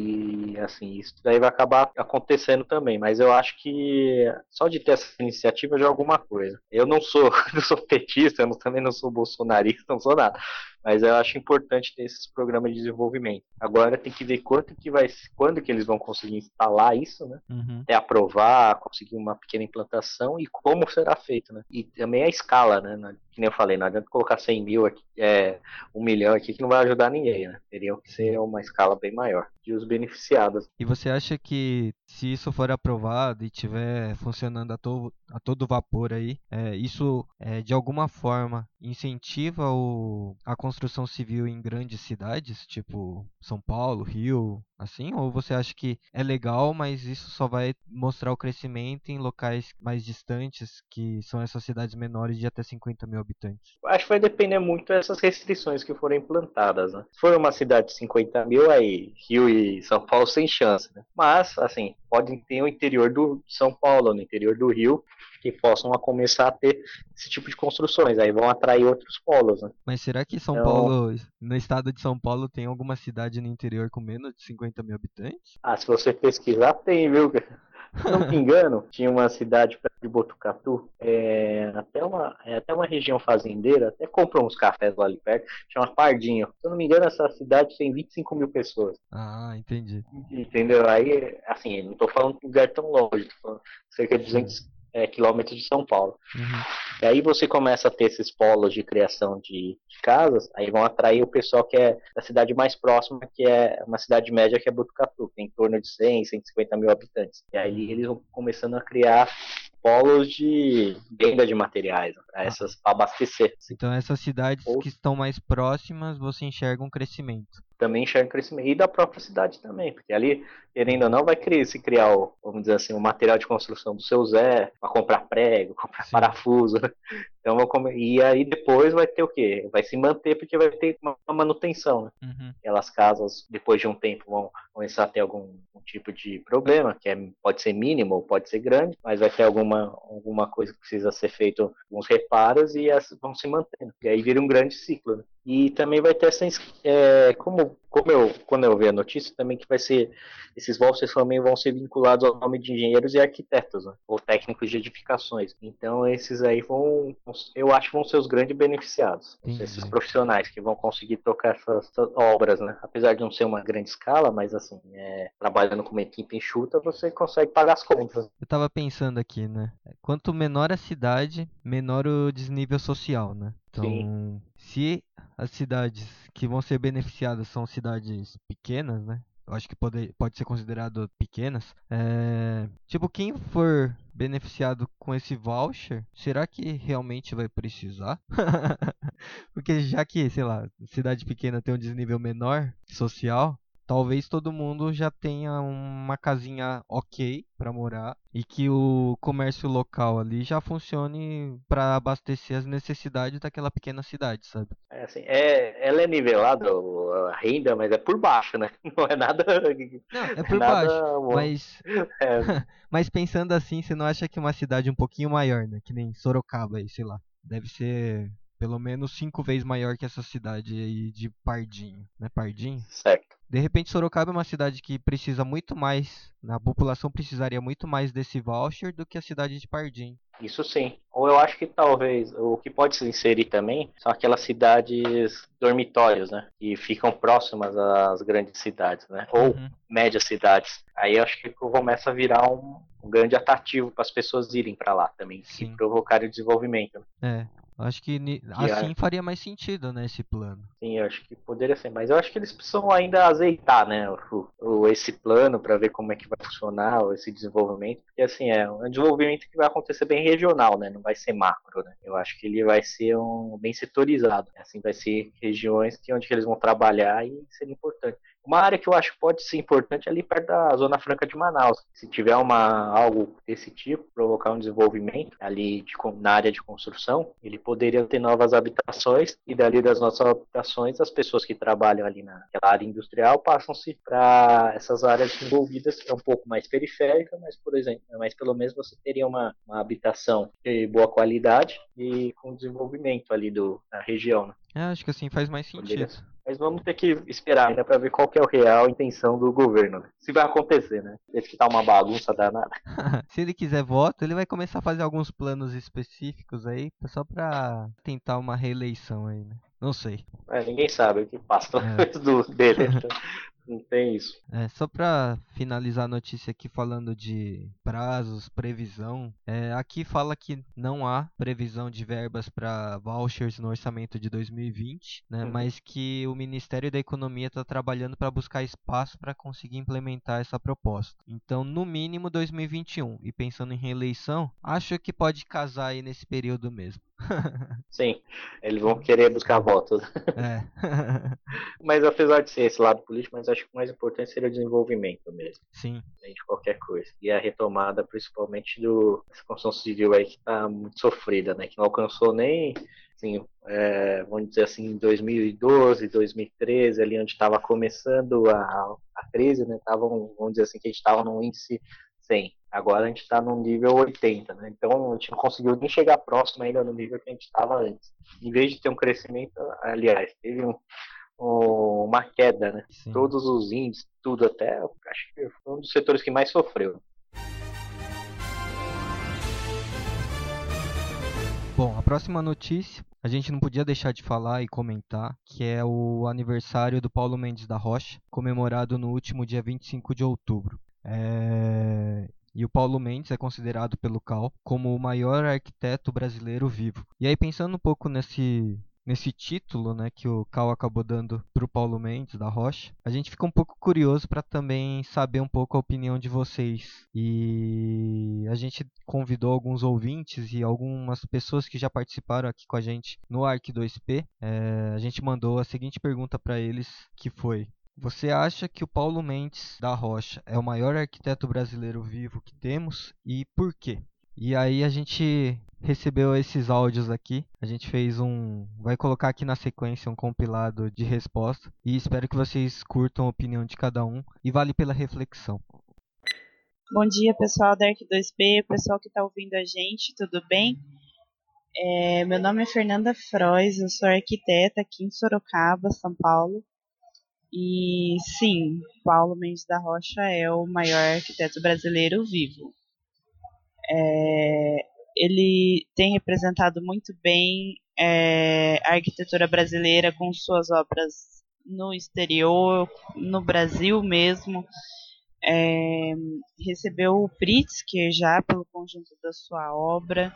E assim, isso daí vai acabar acontecendo também. Mas eu acho que só de ter essa iniciativa já é alguma coisa. Eu não sou, não sou petista, eu não, também não sou bolsonarista, não sou nada. Mas eu acho importante ter esses programas de desenvolvimento. Agora tem que ver quanto que vai, quando que eles vão conseguir instalar isso, né? Uhum. Até aprovar, conseguir uma pequena implantação e como será feito, né? E também a escala, né? Que nem eu falei, não adianta colocar cem mil aqui, é, um milhão aqui que não vai ajudar ninguém, né? Teria que ser uma escala bem maior. E os beneficiados. E você acha que se isso for aprovado e tiver funcionando a, to a todo vapor aí, é, isso é, de alguma forma incentiva o, a construção civil em grandes cidades, tipo São Paulo, Rio, assim? Ou você acha que é legal, mas isso só vai mostrar o crescimento em locais mais distantes, que são essas cidades menores de até cinquenta mil habitantes? Acho que vai depender muito dessas restrições que forem implantadas, né? Se for uma cidade de cinquenta mil, aí Rio e São Paulo sem chance, né? Mas, assim, podem ter o interior do São Paulo, no interior do Rio, que possam começar a ter esse tipo de construções, aí vão atrair outros polos, né? Mas será que São Então, Paulo, no estado de São Paulo, tem alguma cidade no interior com menos de cinquenta mil habitantes? Ah, se você pesquisar, tem, viu? Se não me engano, tinha uma cidade perto de Botucatu, é, até, uma, é, até uma região fazendeira, até comprou uns cafés lá ali perto, chama Pardinho. Se eu não me engano, essa cidade tem vinte e cinco mil pessoas. Ah, entendi. Entendeu? Aí, assim, não estou falando de um lugar tão longe, tô falando cerca de duzentos é, quilômetros de São Paulo. Uhum. E aí você começa a ter esses polos de criação de, de casas, aí vão atrair o pessoal que é da cidade mais próxima, que é uma cidade média, que é Botucatu, que tem em torno de cem, cento e cinquenta mil habitantes. E aí eles vão começando a criar polos de venda de materiais para essas para abastecer. Então essas cidades Ou... que estão mais próximas, você enxerga um crescimento. Também enxerga um crescimento. E da própria cidade também, porque ali, querendo ou não, vai criar, se criar, o, vamos dizer assim, o material de construção do seu Zé, para comprar prego, comprar Sim. parafuso. Então, e aí depois vai ter o quê? Vai se manter, porque vai ter uma manutenção, né? Uhum. Aquelas casas, depois de um tempo, vão começar a ter algum um tipo de problema, que é, pode ser mínimo ou pode ser grande, mas vai ter alguma, alguma coisa que precisa ser feito, alguns reparos, e essas vão se mantendo. E aí vira um grande ciclo, né? E também vai ter essa. É, como, como eu, quando eu vi a notícia, também que vai ser. Esses vouchers também vão ser vinculados ao nome de engenheiros e arquitetos, né? Ou técnicos de edificações. Então, esses aí vão. Eu acho que vão ser os grandes beneficiados. Entendi. Esses profissionais que vão conseguir tocar essas, essas obras, né? Apesar de não ser uma grande escala, mas assim, é, trabalhando com uma equipe enxuta, você consegue pagar as contas. Eu tava pensando aqui, né? Quanto menor a cidade, menor o desnível social, né? Então, Sim. se as cidades que vão ser beneficiadas são cidades pequenas, né? Eu acho que pode, pode ser considerado pequenas. É, tipo, quem for beneficiado com esse voucher, será que realmente vai precisar? Porque já que, sei lá, cidade pequena tem um desnível menor social, talvez todo mundo já tenha uma casinha ok para morar e que o comércio local ali já funcione para abastecer as necessidades daquela pequena cidade, sabe? É, assim, é, ela é nivelada a renda, mas é por baixo, né? Não é nada. Não, é É por nada baixo, bom. mas É, mas pensando assim, você não acha que uma cidade um pouquinho maior, né, que nem Sorocaba aí, sei lá, deve ser pelo menos cinco vezes maior que essa cidade aí de Pardinho, né, Pardinho? certo. De repente, Sorocaba é uma cidade que precisa muito mais, a população precisaria muito mais desse voucher do que a cidade de Pardinho. Isso sim. Ou eu acho que talvez o que pode se inserir também são aquelas cidades dormitórios, né? Que ficam próximas às grandes cidades, né? Ou Uhum. médias cidades. Aí eu acho que começa a virar um, um grande atrativo para as pessoas irem para lá também, que Sim. provocarem o desenvolvimento. É, acho que ni- Que assim é, faria mais sentido, né, esse plano. sim, eu acho que poderia ser, mas eu acho que eles precisam ainda azeitar, né, o, o- esse plano para ver como é que vai funcionar esse desenvolvimento, porque assim é um desenvolvimento que vai acontecer bem regional, né, não vai ser macro, né. Eu acho que ele vai ser um bem setorizado, assim vai ser regiões que onde que eles vão trabalhar e seria importante. Uma área que eu acho que pode ser importante é ali perto da Zona Franca de Manaus. Se tiver uma, algo desse tipo, provocar um desenvolvimento ali de, na área de construção, ele poderia ter novas habitações e dali das nossas habitações, as pessoas que trabalham ali naquela área industrial passam-se para essas áreas desenvolvidas, que é um pouco mais periférica, mas, por exemplo, mas pelo menos você teria uma, uma habitação de boa qualidade e com desenvolvimento ali do, da região. Né? É, acho que assim faz mais Poderia sentido. ser. Mas vamos ter que esperar ainda para ver qual que é a real intenção do governo. Né? Se vai acontecer, né? Esse que tá uma bagunça danada. Se ele quiser voto, ele vai começar a fazer alguns planos específicos aí, só pra tentar uma reeleição aí, né? Não sei. É, ninguém sabe o que passa pela É. cabeça do, dele. Então, não tem isso. É, só pra finalizar a notícia aqui falando de prazos, previsão, é, aqui fala que não há previsão de verbas para vouchers no orçamento de dois mil e vinte, né, Uhum. mas que o Ministério da Economia está trabalhando para buscar espaço para conseguir implementar essa proposta. Então, no mínimo dois mil e vinte e um. E pensando em reeleição, acho que pode casar aí nesse período mesmo. Sim, eles vão querer buscar votos. É. Mas apesar de ser esse lado político, mas acho que o mais importante seria o desenvolvimento mesmo, Sim. além de qualquer coisa. E a retomada, principalmente, do essa construção civil aí que está muito sofrida, né? Que não alcançou nem, assim, é, vamos dizer assim, em dois mil e doze, dois mil e treze, ali onde estava começando a, a crise, né? Tavam, vamos dizer assim, que a gente estava num índice cem. Agora a gente está no nível oitenta, né? Então a gente não conseguiu nem chegar próximo ainda no nível que a gente estava antes. Em vez de ter um crescimento, aliás, teve um, um, uma queda, né? Sim. Todos os índices, tudo até, acho que foi um dos setores que mais sofreu. Bom, a próxima notícia, a gente não podia deixar de falar e comentar, que é o aniversário do Paulo Mendes da Rocha, comemorado no último dia vinte e cinco de outubro. É... E o Paulo Mendes é considerado pelo C A L como o maior arquiteto brasileiro vivo. E aí, pensando um pouco nesse, nesse título, né, que o C A L acabou dando para o Paulo Mendes da Rocha, a gente fica um pouco curioso para também saber um pouco a opinião de vocês. E a gente convidou alguns ouvintes e algumas pessoas que já participaram aqui com a gente no Arq dois P. É, a gente mandou a seguinte pergunta para eles, que foi: você acha que o Paulo Mendes da Rocha é o maior arquiteto brasileiro vivo que temos e por quê? E aí a gente recebeu esses áudios aqui, a gente fez um, vai colocar aqui na sequência um compilado de resposta e espero que vocês curtam a opinião de cada um e vale pela reflexão. Bom dia, pessoal da Arq dois P, pessoal que está ouvindo a gente, tudo bem? É, meu nome é Fernanda Frois, eu sou arquiteta aqui em Sorocaba, São Paulo. E sim, Paulo Mendes da Rocha é o maior arquiteto brasileiro vivo. É, ele tem representado muito bem é, a arquitetura brasileira com suas obras no exterior, no Brasil mesmo. É, recebeu o Pritzker já pelo conjunto da sua obra.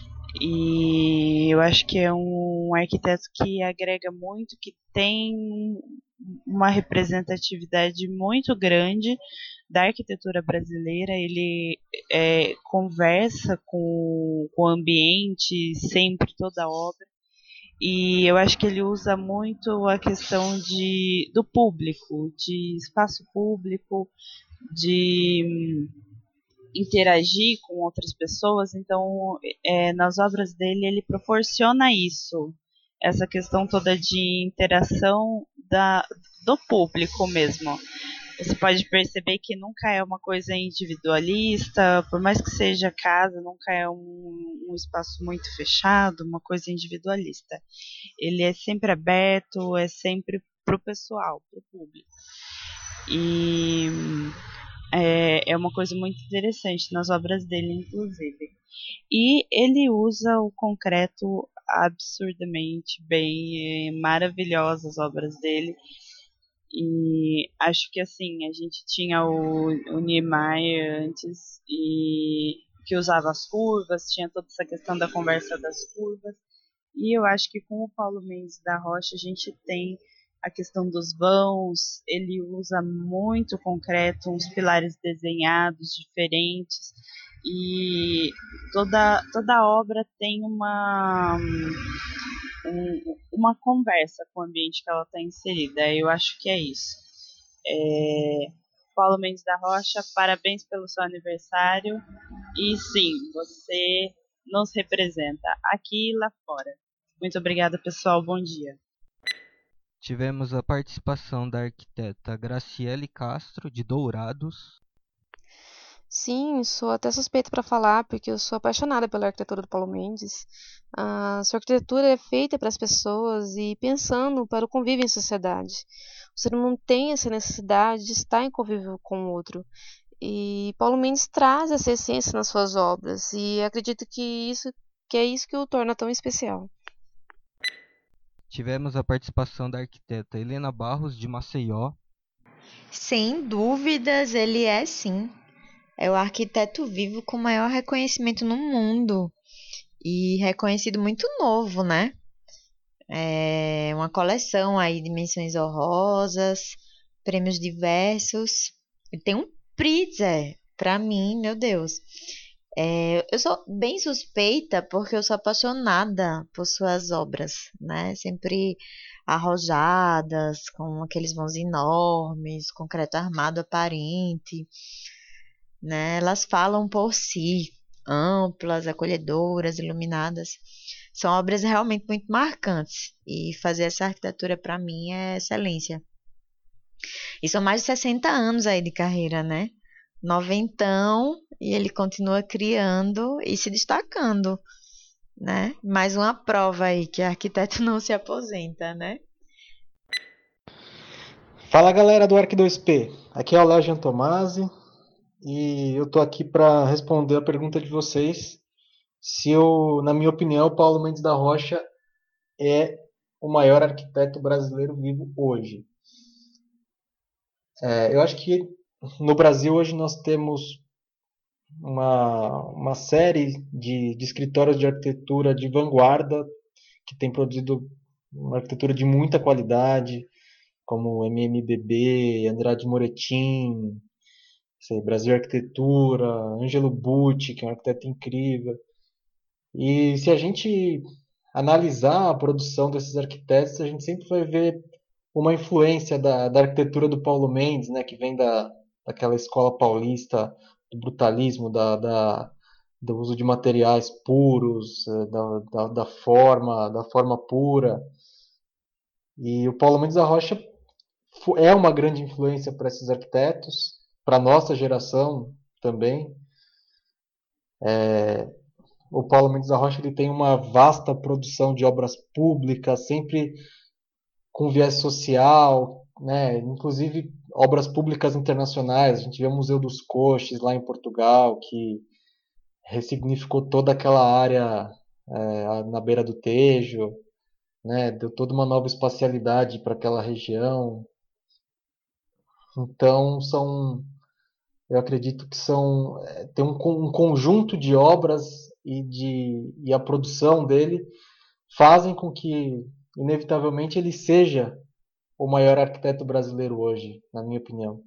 E eu acho que é um arquiteto que agrega muito, que tem uma representatividade muito grande da arquitetura brasileira. Ele é, conversa com, com o ambiente sempre, toda a obra. E eu acho que ele usa muito a questão de, do público, de espaço público, de interagir com outras pessoas. Então, é, nas obras dele, ele proporciona isso, essa questão toda de interação da, do público mesmo. Você pode perceber que nunca é uma coisa individualista, por mais que seja casa, nunca é um, um espaço muito fechado, uma coisa individualista. Ele é sempre aberto, é sempre pro pessoal, pro público. E é, é uma coisa muito interessante nas obras dele, inclusive. E ele usa o concreto absurdamente bem, é maravilhosas as obras dele. E acho que assim, a gente tinha o, o Niemeyer antes, e que usava as curvas, tinha toda essa questão da conversa das curvas. E eu acho que com o Paulo Mendes da Rocha a gente tem a questão dos vãos. Ele usa muito concreto, uns pilares desenhados diferentes, e toda, toda a obra tem uma, um, uma conversa com o ambiente que ela está inserida. Eu acho que é isso. É, Paulo Mendes da Rocha, parabéns pelo seu aniversário. E sim, você nos representa aqui e lá fora. Muito obrigada, pessoal. Bom dia. Tivemos a participação da arquiteta Graciele Castro, de Dourados. Sim, sou até suspeita para falar, porque eu sou apaixonada pela arquitetura do Paulo Mendes. A sua arquitetura é feita para as pessoas e pensando para o convívio em sociedade. O ser humano tem essa necessidade de estar em convívio com o outro. E Paulo Mendes traz essa essência nas suas obras, e acredito que isso que é isso que o torna tão especial. Tivemos a participação da arquiteta Helena Barros, de Maceió. Sem dúvidas, ele é sim. É o arquiteto vivo com maior reconhecimento no mundo. E reconhecido muito novo, né? É uma coleção aí de menções honrosas, prêmios diversos. Ele tem um Pritzker, pra mim, meu Deus. É, eu sou bem suspeita porque eu sou apaixonada por suas obras, né? Sempre arrojadas, com aqueles mãos enormes, concreto armado aparente, né? Elas falam por si, amplas, acolhedoras, iluminadas. São obras realmente muito marcantes, e fazer essa arquitetura para mim é excelência. E são mais de sessenta anos aí de carreira, né? Noventão, e ele continua criando e se destacando, né? Mais uma prova aí que arquiteto não se aposenta, né? Fala, galera do Arq dois P, aqui é o Léo Giantomasi e eu tô aqui para responder a pergunta de vocês se eu, na minha opinião, o Paulo Mendes da Rocha é o maior arquiteto brasileiro vivo hoje. É, eu acho que no Brasil hoje nós temos uma, uma série de, de escritórios de arquitetura de vanguarda que tem produzido uma arquitetura de muita qualidade, como M M B B, Andrade Moretin, sei, Brasil Arquitetura, Ângelo Bucci, que é um arquiteto incrível. E se a gente analisar a produção desses arquitetos, a gente sempre vai ver uma influência da, da arquitetura do Paulo Mendes, né, que vem da, daquela escola paulista do brutalismo, da, da, do uso de materiais puros, da, da, da forma, da forma pura. E o Paulo Mendes da Rocha é uma grande influência para esses arquitetos, para a nossa geração também. É, o Paulo Mendes da Rocha ele tem uma vasta produção de obras públicas, sempre com viés social, né? Inclusive obras públicas internacionais. A gente vê o Museu dos Coches lá em Portugal, que ressignificou toda aquela área é, na beira do Tejo, né? Deu toda uma nova espacialidade para aquela região. Então são, eu acredito que são é, tem um, um conjunto de obras e de e a produção dele fazem com que inevitavelmente ele seja o maior arquiteto brasileiro hoje, na minha opinião.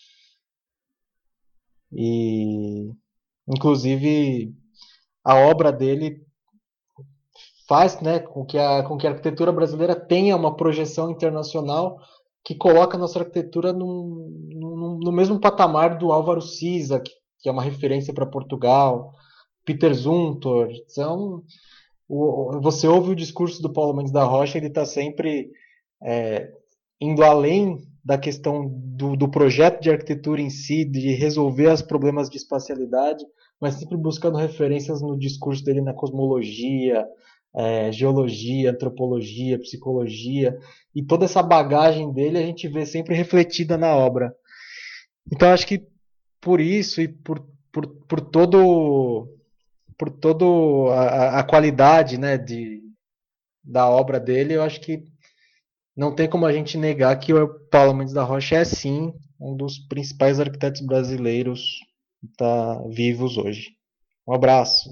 E inclusive a obra dele faz, né, com que a com que a arquitetura brasileira tenha uma projeção internacional que coloca a nossa arquitetura num, num, no mesmo patamar do Álvaro Siza, que, que é uma referência para Portugal, Peter Zumthor. Então, o, você ouve o discurso do Paulo Mendes da Rocha, ele está sempre é, indo além da questão do, do projeto de arquitetura em si, de resolver os problemas de espacialidade, mas sempre buscando referências no discurso dele na cosmologia, É, geologia, antropologia, psicologia, e toda essa bagagem dele a gente vê sempre refletida na obra. Então acho que por isso e por, por, por todo por todo a, a qualidade, né, de, da obra dele, eu acho que não tem como a gente negar que o Paulo Mendes da Rocha é sim um dos principais arquitetos brasileiros tá, vivos hoje. Um abraço.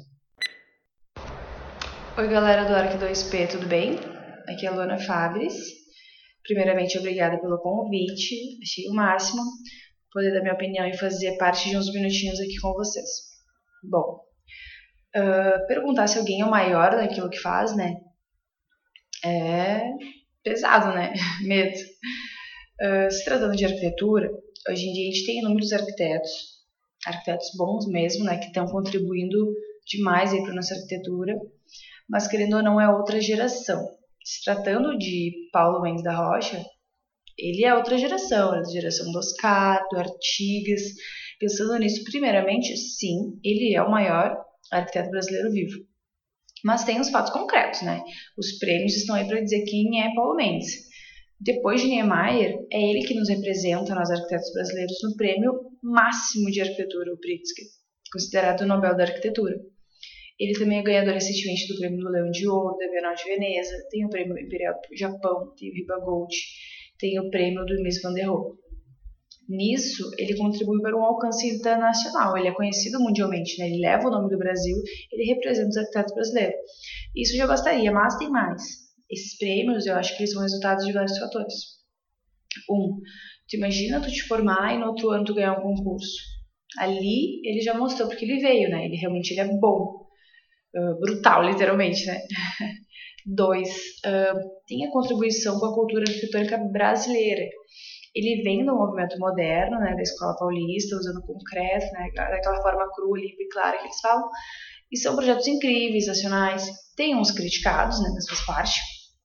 Oi, galera do Arq dois P, tudo bem? Aqui é a Luana Fabres. Primeiramente, obrigada pelo convite. Achei o máximo poder dar minha opinião e fazer parte de uns minutinhos aqui com vocês. Bom, uh, perguntar se alguém é o maior naquilo que faz, né? É pesado, né? Medo. Uh, se tratando de arquitetura, hoje em dia a gente tem inúmeros arquitetos, arquitetos bons mesmo, né? Que estão contribuindo demais aí para nossa arquitetura. Mas querendo ou não é outra geração. Se tratando de Paulo Mendes da Rocha, ele é outra geração, é da geração do Oscar, do Artigas. Pensando nisso, primeiramente, sim, ele é o maior arquiteto brasileiro vivo. Mas tem os fatos concretos, né? Os prêmios estão aí para dizer quem é Paulo Mendes. Depois de Niemeyer, é ele que nos representa, nós arquitetos brasileiros, no prêmio máximo de arquitetura, o Pritzker, considerado o Nobel da Arquitetura. Ele também é ganhador recentemente do prêmio do Leão de Ouro, da Bienal de Veneza, tem o prêmio Imperial Japão, tem o Riba Gold, tem o prêmio do Mies van der Rohe. Nisso, ele contribui para um alcance internacional, ele é conhecido mundialmente, né? Ele leva o nome do Brasil, ele representa os arquitetos brasileiros. Isso já bastaria, mas tem mais. Esses prêmios, eu acho que eles são resultados de vários fatores. Um, tu imagina tu te formar e no outro ano tu ganhar um concurso. Ali, ele já mostrou porque ele veio, né? Ele realmente ele é bom. Uh, brutal, literalmente, né? Dois, uh, tem a contribuição com a cultura arquitetônica brasileira. Ele vem do movimento moderno, né, da escola paulista, usando concreto, né, daquela forma crua, limpa e clara que eles falam, e são projetos incríveis, nacionais. Tem uns criticados, né, nas suas partes.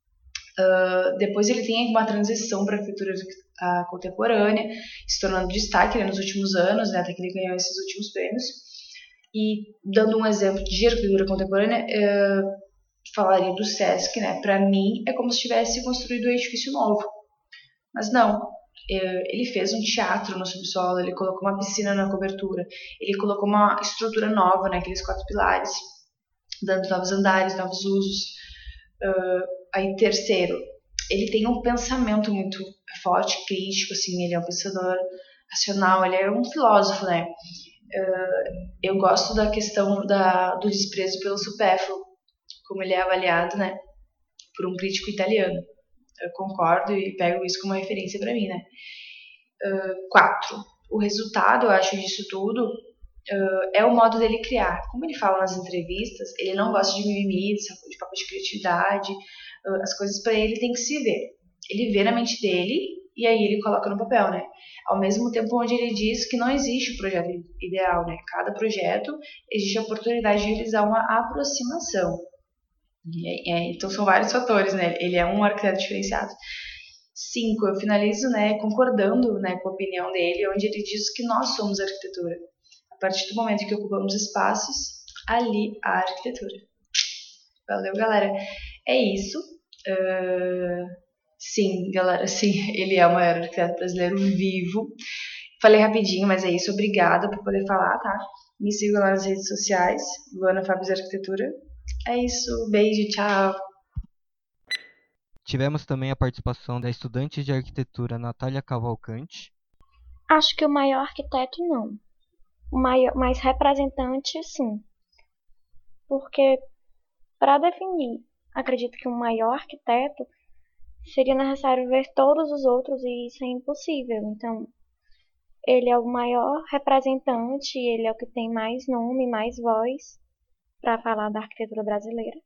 Uh, depois ele tem uma transição para a arquitetura uh, contemporânea, se tornando destaque, né, nos últimos anos, né, até que ele ganhou esses últimos prêmios. E dando um exemplo de arquitetura contemporânea, uh, falaria do Sesc, né? Para mim é como se tivesse construído um edifício novo, mas não. Uh, ele fez um teatro no subsolo, ele colocou uma piscina na cobertura, ele colocou uma estrutura nova, né? Aqueles quatro pilares, dando novos andares, novos usos. Uh, aí terceiro, ele tem um pensamento muito forte, crítico, assim. Ele é um pensador racional, ele é um filósofo, né? Uh, eu gosto da questão da, do desprezo pelo supérfluo, como ele é avaliado, né, por um crítico italiano. Eu concordo e pego isso como referência para mim, né. Uh, quatro. O resultado, eu acho, disso tudo uh, é o modo dele criar. Como ele fala nas entrevistas, ele não gosta de mimimi, de papo de criatividade. Uh, as coisas para ele tem que se ver. Ele vê na mente dele e aí ele coloca no papel, né? Ao mesmo tempo onde ele diz que não existe o projeto ideal, né? Cada projeto existe a oportunidade de realizar uma aproximação. E, é, então são vários fatores, né? Ele é um arquiteto diferenciado. Cinco, eu finalizo, né, concordando, né, com a opinião dele, onde ele diz que nós somos arquitetura. A partir do momento que ocupamos espaços, ali a arquitetura. Valeu, galera. É isso. Uh, sim, galera, sim, ele é o maior arquiteto brasileiro vivo. Falei rapidinho, mas é isso. Obrigada por poder falar, tá? Me sigam lá nas redes sociais, Luana Fábio Arquitetura. É isso. Beijo, tchau. Tivemos também a participação da estudante de arquitetura Natália Cavalcante. Acho que o maior arquiteto não. O maior, mais representante, sim. Porque, para definir, acredito que um maior arquiteto seria necessário ver todos os outros e isso é impossível. Então, ele é o maior representante, ele é o que tem mais nome, mais voz para falar da arquitetura brasileira.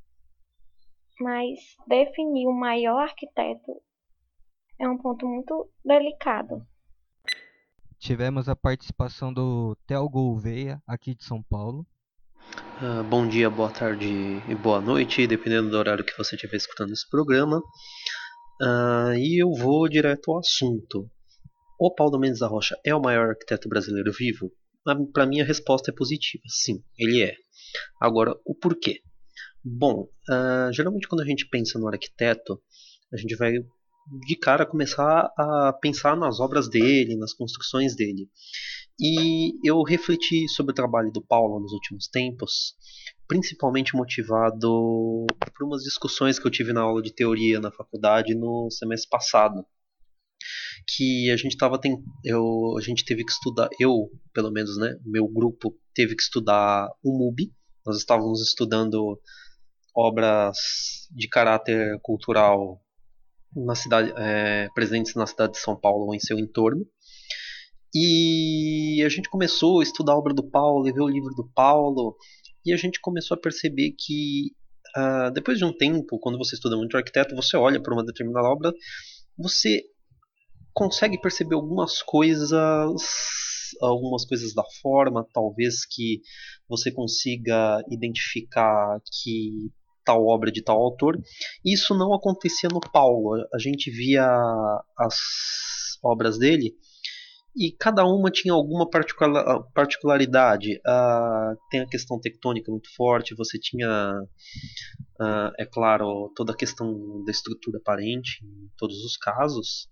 Mas definir o maior arquiteto é um ponto muito delicado. Tivemos a participação do Theo Gouveia, aqui de São Paulo. Uh, bom dia, boa tarde e boa noite, dependendo do horário que você estiver escutando esse programa. Uh, e eu vou direto ao assunto. O Paulo Mendes da Rocha é o maior arquiteto brasileiro vivo? Para mim a resposta é positiva, sim, ele é. Agora, o porquê? Bom, uh, geralmente quando a gente pensa no arquiteto, a gente vai de cara começar a pensar nas obras dele, nas construções dele. E eu refleti sobre o trabalho do Paulo nos últimos tempos, principalmente motivado por umas discussões que eu tive na aula de teoria na faculdade no semestre passado. Que a gente tava tem, eu a gente teve que estudar, eu pelo menos, né, meu grupo teve que estudar o M U B I. Nós estávamos estudando obras de caráter cultural na cidade, é, presentes na cidade de São Paulo ou em seu entorno. E a gente começou a estudar a obra do Paulo e ver o livro do Paulo, e a gente começou a perceber que uh, depois de um tempo, quando você estuda muito arquiteto, você olha para uma determinada obra, você consegue perceber algumas coisas, algumas coisas da forma, talvez que você consiga identificar que tal obra de tal autor. Isso não acontecia no Paulo. A gente via as obras dele e cada uma tinha alguma particularidade. Uh, tem a questão tectônica muito forte, você tinha, uh, é claro, toda a questão da estrutura aparente em todos os casos,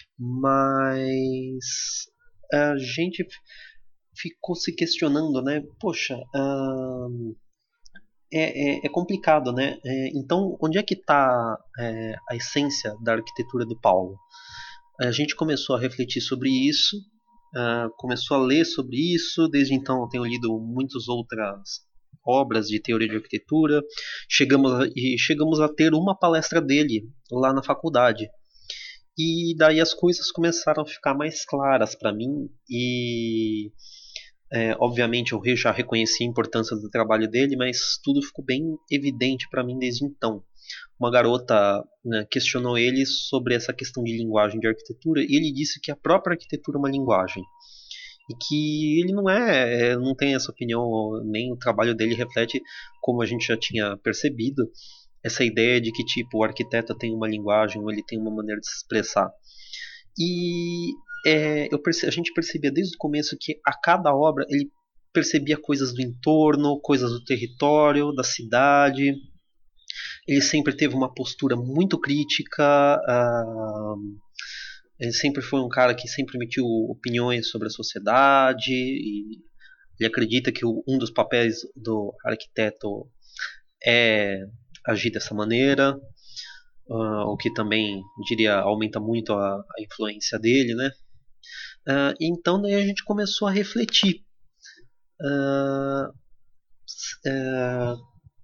mas a gente ficou se questionando, né? Poxa, uh, é, é, é complicado, né? É, então, onde é que está é, a essência da arquitetura do Paulo? A gente começou a refletir sobre isso, uh, começou a ler sobre isso. Desde então, eu tenho lido muitas outras obras de teoria de arquitetura. Chegamos a, e chegamos a ter uma palestra dele lá na faculdade. E daí as coisas começaram a ficar mais claras para mim e é, obviamente eu já reconheci a importância do trabalho dele, mas tudo ficou bem evidente para mim desde então. Uma garota, né, questionou ele sobre essa questão de linguagem de arquitetura e ele disse que a própria arquitetura é uma linguagem e que ele não é, não tem essa opinião, nem o trabalho dele reflete, como a gente já tinha percebido, essa ideia de que tipo o arquiteto tem uma linguagem ou ele tem uma maneira de se expressar. E é, eu perce- a gente percebia desde o começo que a cada obra ele percebia coisas do entorno, coisas do território, da cidade. Ele sempre teve uma postura muito crítica. Uh, ele sempre foi um cara que sempre emitiu opiniões sobre a sociedade. E ele acredita que o, um dos papéis do arquiteto é agir dessa maneira, uh, o que também, diria, aumenta muito a, a influência dele, né? Uh, então daí a gente começou a refletir. Uh, uh,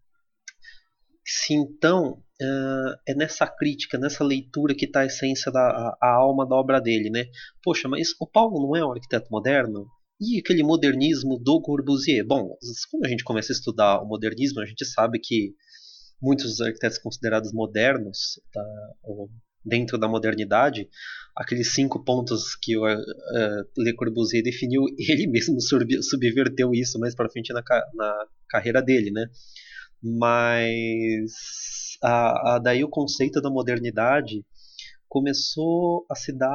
se então uh, é nessa crítica, nessa leitura que está a essência da a, a alma da obra dele, né? Poxa, mas o Paulo não é um arquiteto moderno? E aquele modernismo do Corbusier? Bom, quando a gente começa a estudar o modernismo, a gente sabe que muitos dos arquitetos considerados modernos, tá, dentro da modernidade, aqueles cinco pontos que o uh, Le Corbusier definiu, ele mesmo subverteu isso mais para frente na, na carreira dele, né? Mas a, a, daí o conceito da modernidade começou a se dar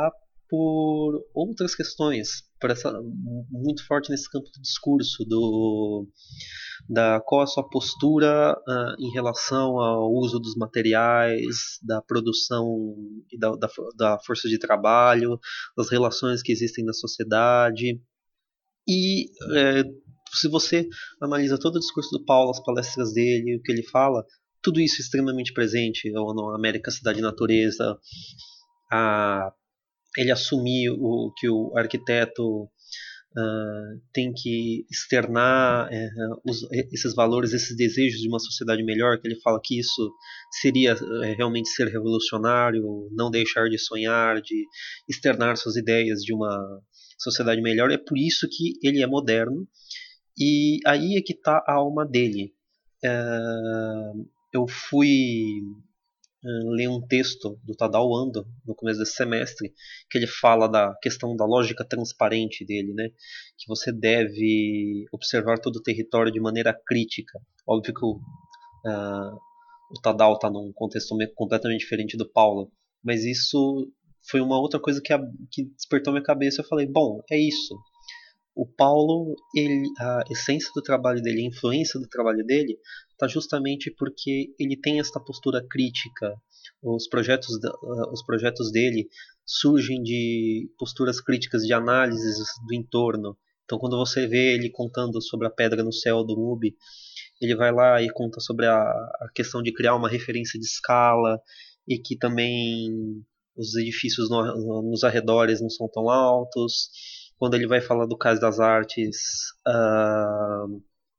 por outras questões, por essa, muito forte nesse campo do discurso, do, da qual a sua postura uh, em relação ao uso dos materiais, da produção e da, da, da força de trabalho, das relações que existem na sociedade. E é, se você analisa todo o discurso do Paulo, as palestras dele, o que ele fala, tudo isso é extremamente presente no América, Cidade e Natureza. A, ele assumir o, que o arquiteto uh, tem que externar uh, os, esses valores, esses desejos de uma sociedade melhor, que ele fala que isso seria uh, realmente ser revolucionário, não deixar de sonhar, de externar suas ideias de uma sociedade melhor. É por isso que ele é moderno, e aí é que está a alma dele. Uh, eu fui uh, ler um texto do Tadao Ando no começo desse semestre, que ele fala da questão da lógica transparente dele, né? Que você deve observar todo o território de maneira crítica. Óbvio que o, uh, o Tadao está num contexto completamente diferente do Paulo, mas isso foi uma outra coisa que, a, que despertou minha cabeça. Eu falei, bom, é isso. O Paulo, ele, a essência do trabalho dele, a influência do trabalho dele, está justamente porque ele tem esta postura crítica. Os projetos, uh, os projetos dele surgem de posturas críticas, de análises do entorno. Então, quando você vê ele contando sobre a pedra no céu do Mubi, ele vai lá e conta sobre a, a questão de criar uma referência de escala, e que também os edifícios no, nos arredores não são tão altos. Quando ele vai falar do Cais das Artes, uh,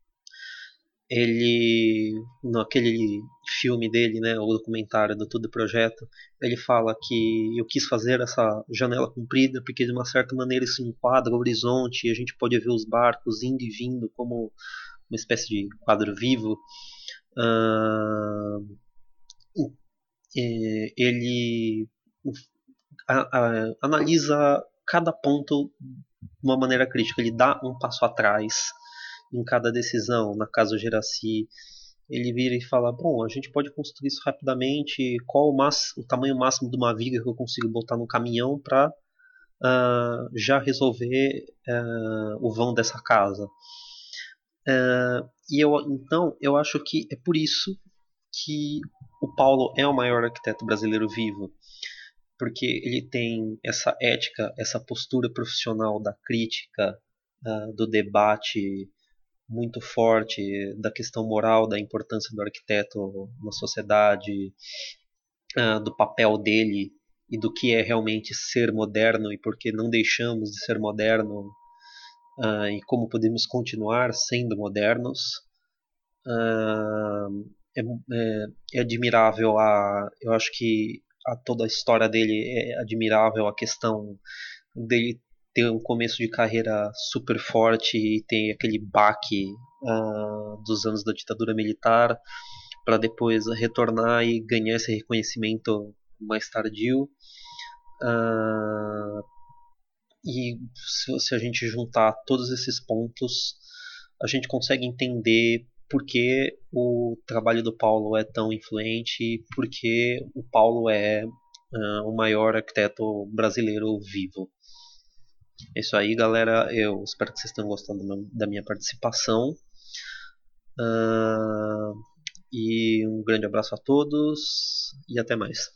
ele, naquele filme dele, né, o documentário do Tudo Projeto, ele fala que eu quis fazer essa janela comprida porque de uma certa maneira isso enquadra o horizonte e a gente pode ver os barcos indo e vindo como uma espécie de quadro vivo. Uh, ele a, a, analisa cada ponto de uma maneira crítica. Ele dá um passo atrás em cada decisão. Na casa do Geraci, ele vira e fala, bom, a gente pode construir isso rapidamente, qual o, máximo, o tamanho máximo de uma viga que eu consigo botar no caminhão para uh, já resolver uh, o vão dessa casa. Uh, e eu, então eu acho que é por isso que o Paulo é o maior arquiteto brasileiro vivo, porque ele tem essa ética, essa postura profissional da crítica, uh, do debate muito forte, da questão moral, da importância do arquiteto na sociedade, uh, do papel dele e do que é realmente ser moderno e por que não deixamos de ser moderno, uh, e como podemos continuar sendo modernos. Uh, é, é, é admirável, a, eu acho que a, toda a história dele é admirável, a questão dele ter um começo de carreira super forte e ter aquele baque uh, dos anos da ditadura militar para depois retornar e ganhar esse reconhecimento mais tardio. Uh, e se, se a gente juntar todos esses pontos, a gente consegue entender por que o trabalho do Paulo é tão influente e por que o Paulo é uh, o maior arquiteto brasileiro vivo. É isso aí, galera. Eu espero que vocês tenham gostado da minha participação. Uh, e um grande abraço a todos e até mais.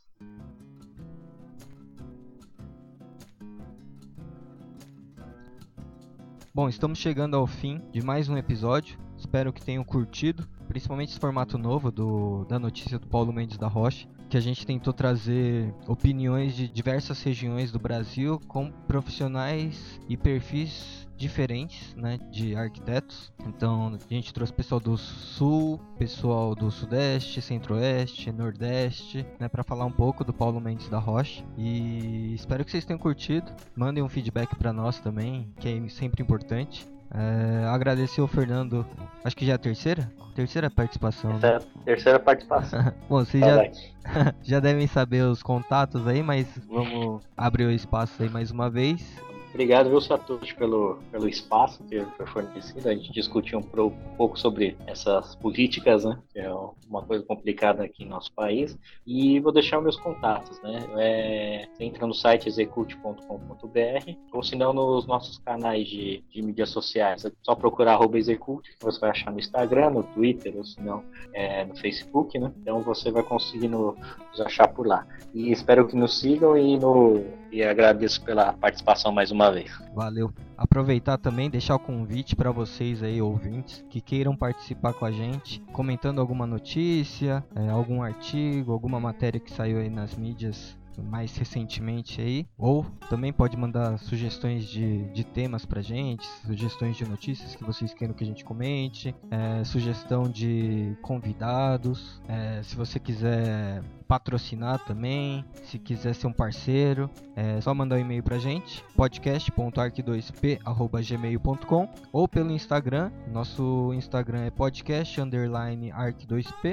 Bom, estamos chegando ao fim de mais um episódio. Espero que tenham curtido, principalmente esse formato novo do, da notícia do Paulo Mendes da Rocha, que a gente tentou trazer opiniões de diversas regiões do Brasil com profissionais e perfis diferentes, né, de arquitetos. Então a gente trouxe pessoal do Sul, pessoal do Sudeste, Centro-Oeste, Nordeste, né, para falar um pouco do Paulo Mendes da Rocha. E espero que vocês tenham curtido. Mandem um feedback para nós também, que é sempre importante. É, agradecer ao Fernando, acho que já é a terceira? Terceira participação. Terceira, né? terceira participação. Bom, vocês já, já devem saber os contatos aí, mas vamos abrir o espaço aí mais uma vez. Obrigado, viu, Satoshi, pelo, pelo espaço que foi fornecido. A gente discutiu um, pro, um pouco sobre essas políticas, né? Que é uma coisa complicada aqui em nosso país. E vou deixar os meus contatos, né? É, você entra no site execute ponto com ponto b r ou se não nos nossos canais de, de mídias sociais. É só procurar arroba execute, que você vai achar no Instagram, no Twitter, ou se não é, no Facebook, né? Então você vai conseguir no, nos achar por lá. E espero que nos sigam e, no, e agradeço pela participação mais uma vez. Valeu. Aproveitar também, deixar o convite para vocês aí, ouvintes, que queiram participar com a gente, comentando alguma notícia, é, algum artigo, alguma matéria que saiu aí nas mídias mais recentemente aí, ou também pode mandar sugestões de, de temas pra gente, sugestões de notícias que vocês queiram que a gente comente, é, sugestão de convidados, é, se você quiser patrocinar também, se quiser ser um parceiro, é só mandar um e-mail pra gente, podcast ponto arc dois p arroba gmail ponto com, ou pelo Instagram. Nosso Instagram é podcast underline arc dois p.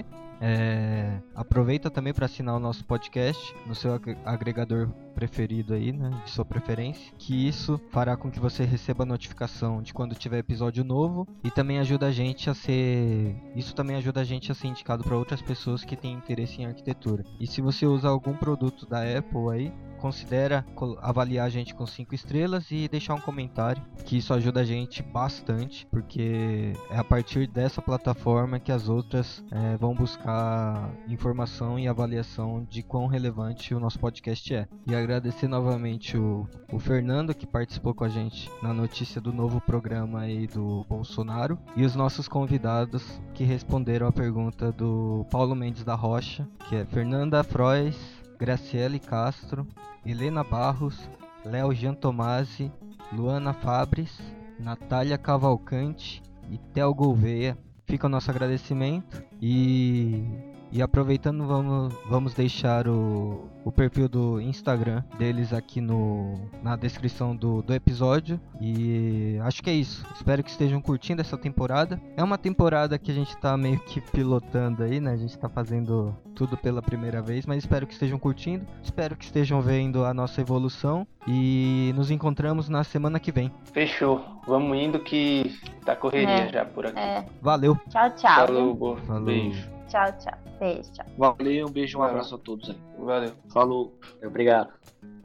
É, aproveita também para assinar o nosso podcast no seu agregador preferido aí, né, de sua preferência, que isso fará com que você receba a notificação de quando tiver episódio novo, e também ajuda a gente a ser isso também ajuda a gente a ser indicado para outras pessoas que têm interesse em arquitetura. E se você usa algum produto da Apple aí, considera avaliar a gente com cinco estrelas e deixar um comentário, que isso ajuda a gente bastante, porque é a partir dessa plataforma que as outras é, vão buscar informação e avaliação de quão relevante o nosso podcast é. E agradecer novamente o, o Fernando, que participou com a gente na notícia do novo programa aí do Bolsonaro, e os nossos convidados que responderam a pergunta do Paulo Mendes da Rocha, que é Fernanda Frois, Graciele Castro, Helena Barros, Léo Jean Tomasi, Luana Fabres, Natália Cavalcante e Theo Gouveia. Fica o nosso agradecimento e, e aproveitando, vamos, vamos deixar o, o perfil do Instagram deles aqui no, na descrição do, do episódio. E acho que é isso. Espero que estejam curtindo essa temporada. É uma temporada que a gente tá meio que pilotando aí, né? A gente tá fazendo tudo pela primeira vez, mas espero que estejam curtindo. Espero que estejam vendo a nossa evolução. E nos encontramos na semana que vem. Fechou. Vamos indo que tá correria É, já por aqui. é. Valeu. Tchau, tchau. Falou, viu? boa. Falou. Beijo. Tchau, tchau. Beijo, tchau. Valeu, um beijo, um Valeu. abraço a todos aí. Valeu. Falou. Obrigado.